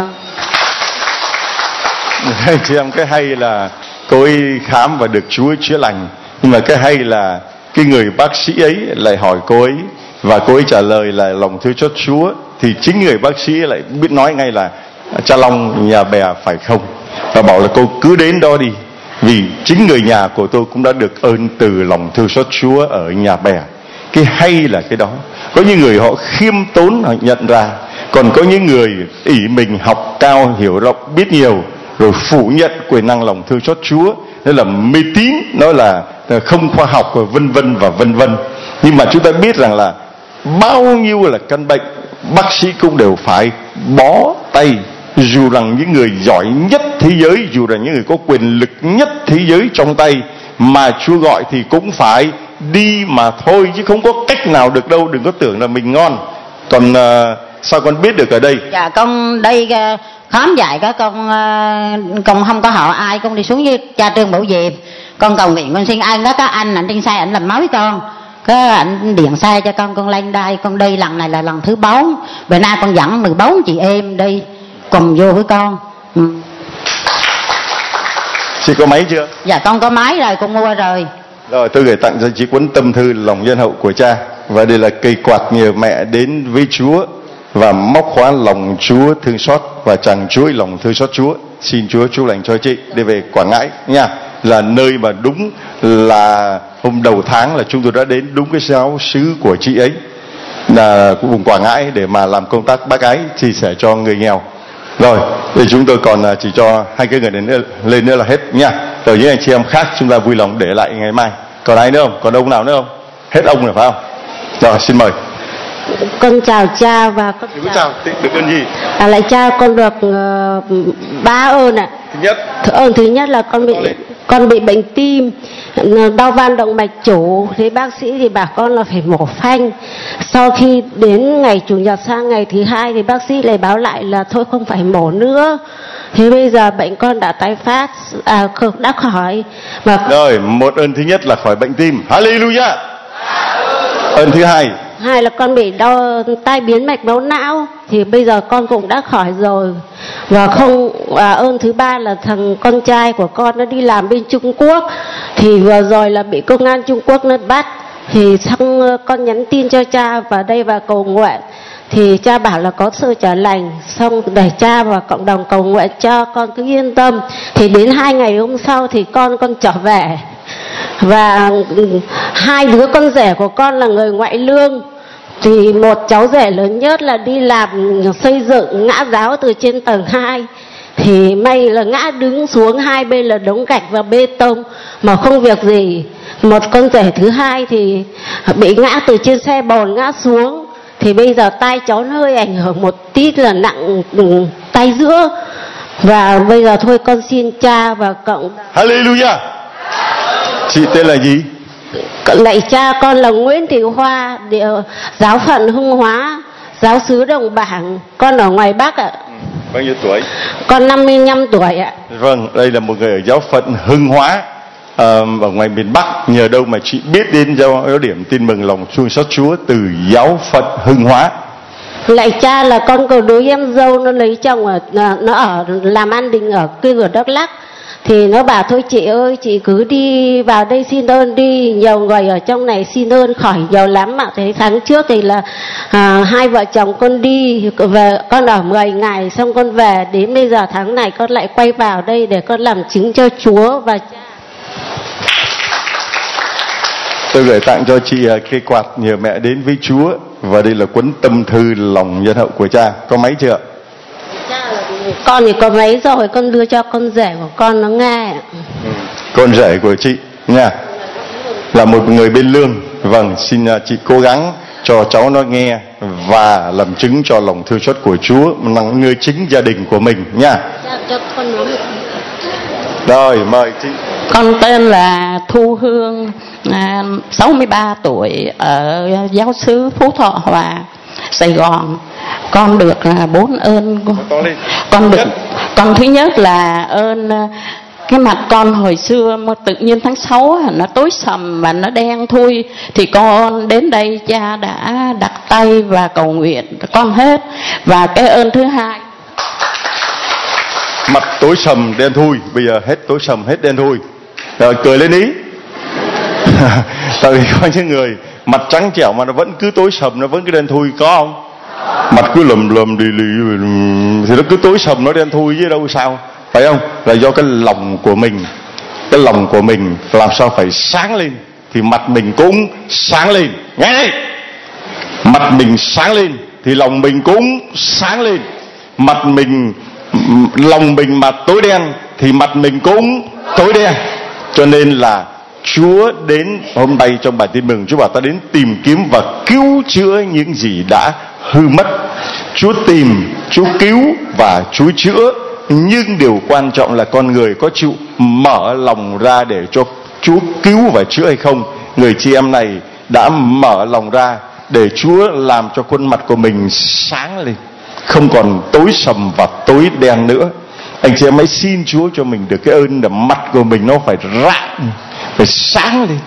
Chị em, cái hay là cô ấy khám và được Chúa chữa lành, nhưng mà cái hay là cái người bác sĩ ấy lại hỏi cô ấy và cô ấy trả lời là lòng thương xót Chúa, thì chính người bác sĩ lại biết nói ngay là cha Long nhà bè phải không, và bảo là cô cứ đến đó đi, vì chính người nhà của tôi cũng đã được ơn từ lòng thương xót Chúa ở nhà bè. Cái hay là cái đó. Có những người họ khiêm tốn, họ nhận ra, còn có những người ỷ mình học cao hiểu rộng biết nhiều rồi phủ nhận quyền năng lòng thương xót Chúa, đó là mê tín, nó là không khoa học và vân vân và vân vân. Nhưng mà chúng ta biết rằng là bao nhiêu là căn bệnh bác sĩ cũng đều phải bó tay, dù rằng những người giỏi nhất thế giới, dù là những người có quyền lực nhất thế giới trong tay, mà Chúa gọi thì cũng phải đi mà thôi, chứ không có cách nào được đâu. Đừng có tưởng là mình ngon. Còn sao con biết được ở đây? Dạ con đây khám dạy các con không có họ ai, con đi xuống với cha Trương Bảo Diệp, con cầu nguyện con xin ơn đó. Các anh trên xe ảnh làm máu với con, cái ảnh điện xe cho con lên đây, con đi lần này là lần thứ 4. Bữa nay con dẫn 14 chị em đi cùng vô với con. Chị có máy chưa? Dạ con có máy rồi, con mua rồi. Rồi tôi gửi tặng cho chị cuốn tâm thư lòng nhân hậu của cha. Và đây là cây quạt nhờ mẹ đến với Chúa và móc khóa lòng Chúa thương xót và chàng chuỗi lòng thương xót Chúa. Xin Chúa chúc lành cho chị đi về Quảng Ngãi nha. Là nơi mà đúng là hôm đầu tháng là chúng tôi đã đến đúng cái giáo xứ của chị ấy, là vùng Quảng Ngãi, để mà làm công tác bác ái chia sẻ cho người nghèo. Rồi thì chúng tôi còn chỉ cho 2 cái người lên nữa là hết nha. Rồi những anh chị em khác chúng ta vui lòng để lại ngày mai. Còn ai nữa không? Còn ông nào nữa không? Hết ông rồi phải không? Rồi xin mời. Con chào cha và con chào. Được ơn gì? Lại cha, con được 3 ơn ạ. Ơn thứ nhất là con bị bệnh tim, đau van động mạch chủ. Thế bác sĩ thì bảo con là phải mổ phanh. Sau khi đến ngày chủ nhật sang ngày thứ 2 thì bác sĩ lại báo lại là thôi không phải mổ nữa. Thế bây giờ bệnh con đã tái phát, đã khỏi. Rồi, một ơn thứ nhất là khỏi bệnh tim. Hallelujah. Ơn thứ hai là con bị đau tai biến mạch máu não, thì bây giờ con cũng đã khỏi rồi. Và ơn thứ ba là thằng con trai của con nó đi làm bên Trung Quốc, thì vừa rồi là bị công an Trung Quốc nó bắt. Thì xong con nhắn tin cho cha vào đây và cầu nguyện, thì cha bảo là có sự chữa lành, xong để cha và cộng đồng cầu nguyện cho con cứ yên tâm. Thì đến 2 ngày hôm sau thì con trở về. Và 2 đứa con rể của con là người ngoại lương. Thì một cháu rể lớn nhất là đi làm xây dựng, ngã giáo từ trên tầng 2. Thì may là ngã đứng xuống, 2 bên là đống gạch và bê tông mà không việc gì. Một con rể thứ hai thì bị ngã từ trên xe bồn ngã xuống. Thì bây giờ tay cháu nó hơi ảnh hưởng một tí, là nặng tay giữa. Và bây giờ thôi con xin cha và cộng. Hallelujah. Chị tên là gì? Lạy cha, con là Nguyễn Thị Hoa, giáo phận Hưng Hóa, giáo xứ Đồng Bảng. Con ở ngoài Bắc ạ. Bao nhiêu tuổi? Con 55 tuổi ạ. Vâng, đây là một người ở giáo phận Hưng Hóa, ở ngoài miền Bắc. Nhờ đâu mà chị biết đến giáo điểm tin mừng lòng thương xót Chúa từ giáo phận Hưng Hóa? Lạy cha, là con cầu đối em dâu nó lấy chồng nó ở làm an đình ở Đắk Lắk. Thì nó bảo thôi chị ơi, chị cứ đi vào đây xin ơn đi, nhiều người ở trong này xin ơn khỏi nhiều lắm ạ. Thế tháng trước thì là 2 vợ chồng con đi về, con ở 10 ngày xong con về. Đến bây giờ tháng này con lại quay vào đây để con làm chứng cho Chúa và cha. Tôi gửi tặng cho chị cây quạt nhờ mẹ đến với Chúa. Và đây là cuốn tâm thư lòng nhân hậu của cha. Có máy chưa? Con thì có máy rồi, con đưa cho con rể của con nó nghe. Con rể của chị nha, là một người bên lương. Vâng, xin chị cố gắng cho cháu nó nghe và làm chứng cho lòng thương xót của Chúa là người chính gia đình của mình nha. Rồi mời chị. Con tên là Thu Hương, 63 tuổi, ở giáo xứ Phú Thọ Hòa, Sài Gòn. Con được 4 ơn. Con thứ nhất là ơn cái mặt con hồi xưa mà tự nhiên tháng 6 nó tối sầm và nó đen thui, thì con đến đây cha đã đặt tay và cầu nguyện con hết. Và cái ơn thứ hai, mặt tối sầm đen thui, bây giờ hết tối sầm hết đen thui. Rồi cười lên ý. Tại vì có những người mặt trắng trẻo mà nó vẫn cứ tối sầm, nó vẫn cứ đen thui, có không? Mặt cứ lầm lì thì nó cứ tối sầm, nó đen thui chứ đâu sao, phải không? Là do cái lòng của mình. Cái lòng của mình làm sao phải sáng lên thì mặt mình cũng sáng lên. Nghe đây, mặt mình sáng lên thì lòng mình cũng sáng lên. Mặt mình, lòng mình mà tối đen thì mặt mình cũng tối đen. Cho nên là Chúa đến hôm nay trong bài tin mừng, Chúa bảo ta đến tìm kiếm và cứu chữa những gì đã hư mất. Chúa tìm, Chúa cứu và Chúa chữa. Nhưng điều quan trọng là con người có chịu mở lòng ra để cho Chúa cứu và chữa hay không. Người chị em này đã mở lòng ra để Chúa làm cho khuôn mặt của mình sáng lên, không còn tối sầm và tối đen nữa. Anh chị em hãy xin Chúa cho mình được cái ơn là mặt của mình nó phải rạng, phải sáng lên.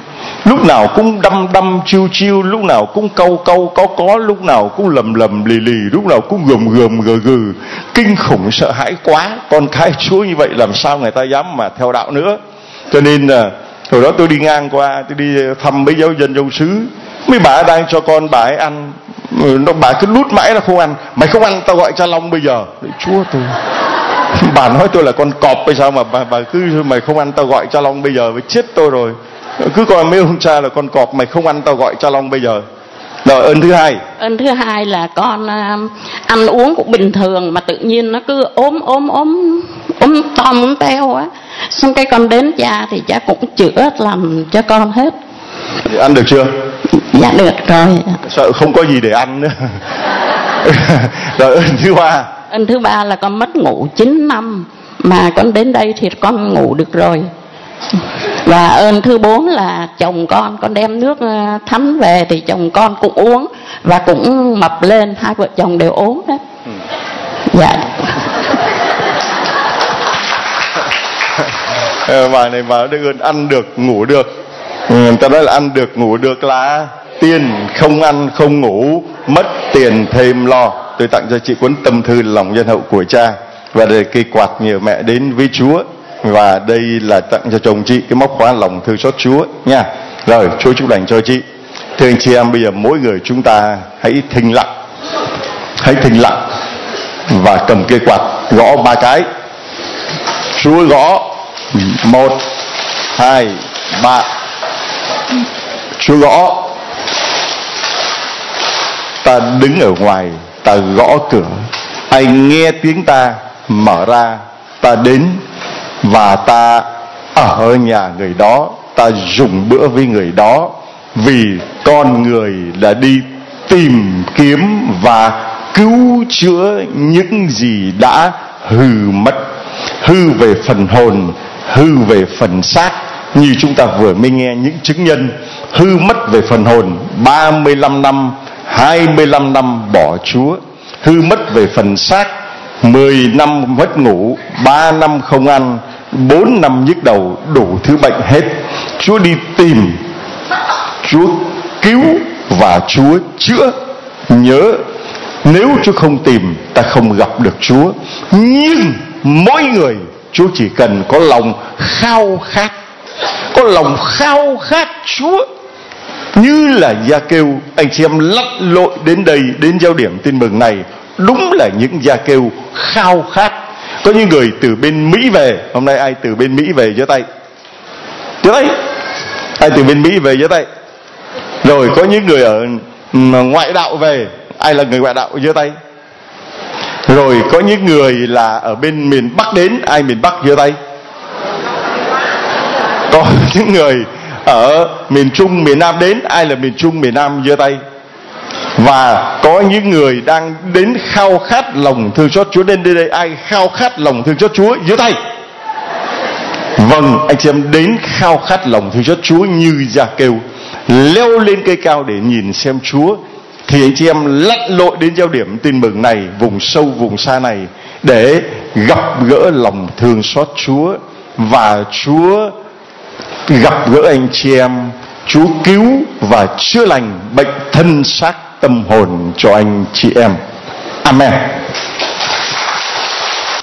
lúc nào cũng đăm đăm chiêu chiêu, lúc nào cũng câu câu có, lúc nào cũng lầm lầm lì lì, lúc nào cũng gầm gầm gừ gừ, kinh khủng sợ hãi quá. Con cái Chúa như vậy làm sao người ta dám mà theo đạo nữa. Cho nên là hồi đó tôi đi ngang qua, tôi đi thăm mấy giáo dân giáo xứ, mấy bà đang cho con bà ấy ăn, bà cứ lút mãi là không ăn. Mày không ăn tao gọi Cha Long bây giờ. Chúa tôi, bà nói tôi là con cọp hay sao mà bà cứ mày không ăn tao gọi Cha Long bây giờ, với chết tôi rồi. Cứ coi mấy ông cha là con cọp, mày không ăn tao gọi Cha Long bây giờ. Rồi ơn thứ hai. Ơn thứ hai là con ăn uống cũng bình thường mà tự nhiên nó cứ ốm to muốn teo á. Xong cái con đến cha thì cha cũng chữa làm cho con hết. Thì ăn được chưa? Dạ được rồi. Sợ không có gì để ăn nữa. Rồi ơn thứ ba. Ơn thứ ba là con mất ngủ 9 năm mà con đến đây thì con ngủ được rồi. Và ơn thứ 4 là chồng con đem nước thánh về thì chồng con cũng uống và cũng mập lên, hai vợ chồng đều ốm đấy. Dạ. Bà này bảo được ơn ăn được ngủ được. Người ta nói là ăn được ngủ được là tiền, không ăn không ngủ mất tiền thêm lo. Tôi tặng cho chị cuốn Tâm thư lòng nhân hậu của cha, và đây cây quạt nhờ mẹ đến với Chúa, và đây là tặng cho chồng chị cái móc khóa lòng thương xót Chúa nha. Rồi Chúa chúc lành cho chị. Thưa anh chị em, bây giờ mỗi người chúng ta hãy thinh lặng và cầm cây quạt gõ 3 cái. Chúa gõ 1, 2, 3. Chúa gõ. Ta đứng ở ngoài, ta gõ cửa, ai nghe tiếng ta mở ra, ta đến và ta ở nhà người đó, ta dùng bữa với người đó. Vì con người là đi tìm kiếm và cứu chữa những gì đã hư mất, hư về phần hồn, hư về phần xác. Như chúng ta vừa mới nghe những chứng nhân hư mất về phần hồn, 35 năm 25 năm bỏ Chúa. Hư mất về phần xác, 10 năm mất ngủ, 3 năm không ăn, 4 năm nhức đầu, đủ thứ bệnh hết. Chúa đi tìm, Chúa cứu và Chúa chữa. Nhớ, nếu Chúa không tìm, ta không gặp được Chúa. Nhưng mỗi người, Chúa chỉ cần có lòng khao khát, có lòng khao khát Chúa. Như là Gia Kêu, anh chị em lặn lội đến đây, đến giao điểm tin mừng này, đúng là những Gia Kêu khao khát. Có những người từ bên Mỹ về. Hôm nay ai từ bên Mỹ về giơ tay? Giơ tay. Ai từ bên Mỹ về giơ tay? Rồi có những người ở ngoại đạo về. Ai là người ngoại đạo giơ tay? Rồi có những người là ở bên miền Bắc đến. Ai miền Bắc giơ tay? Có những người ở miền Trung, miền Nam đến. Ai là miền Trung, miền Nam giơ tay? Và có những người đang đến khao khát lòng thương xót Chúa. Đến đây ai khao khát lòng thương xót Chúa giơ tay? Vâng, anh chị em đến khao khát lòng thương xót Chúa như Gia Kêu, leo lên cây cao để nhìn xem Chúa, thì anh chị em lặn lội đến giao điểm tin mừng này, vùng sâu vùng xa này, để gặp gỡ lòng thương xót Chúa. Và Chúa gặp gỡ anh chị em, Chúa cứu và chữa lành bệnh thân xác tâm hồn cho anh chị em. Amen.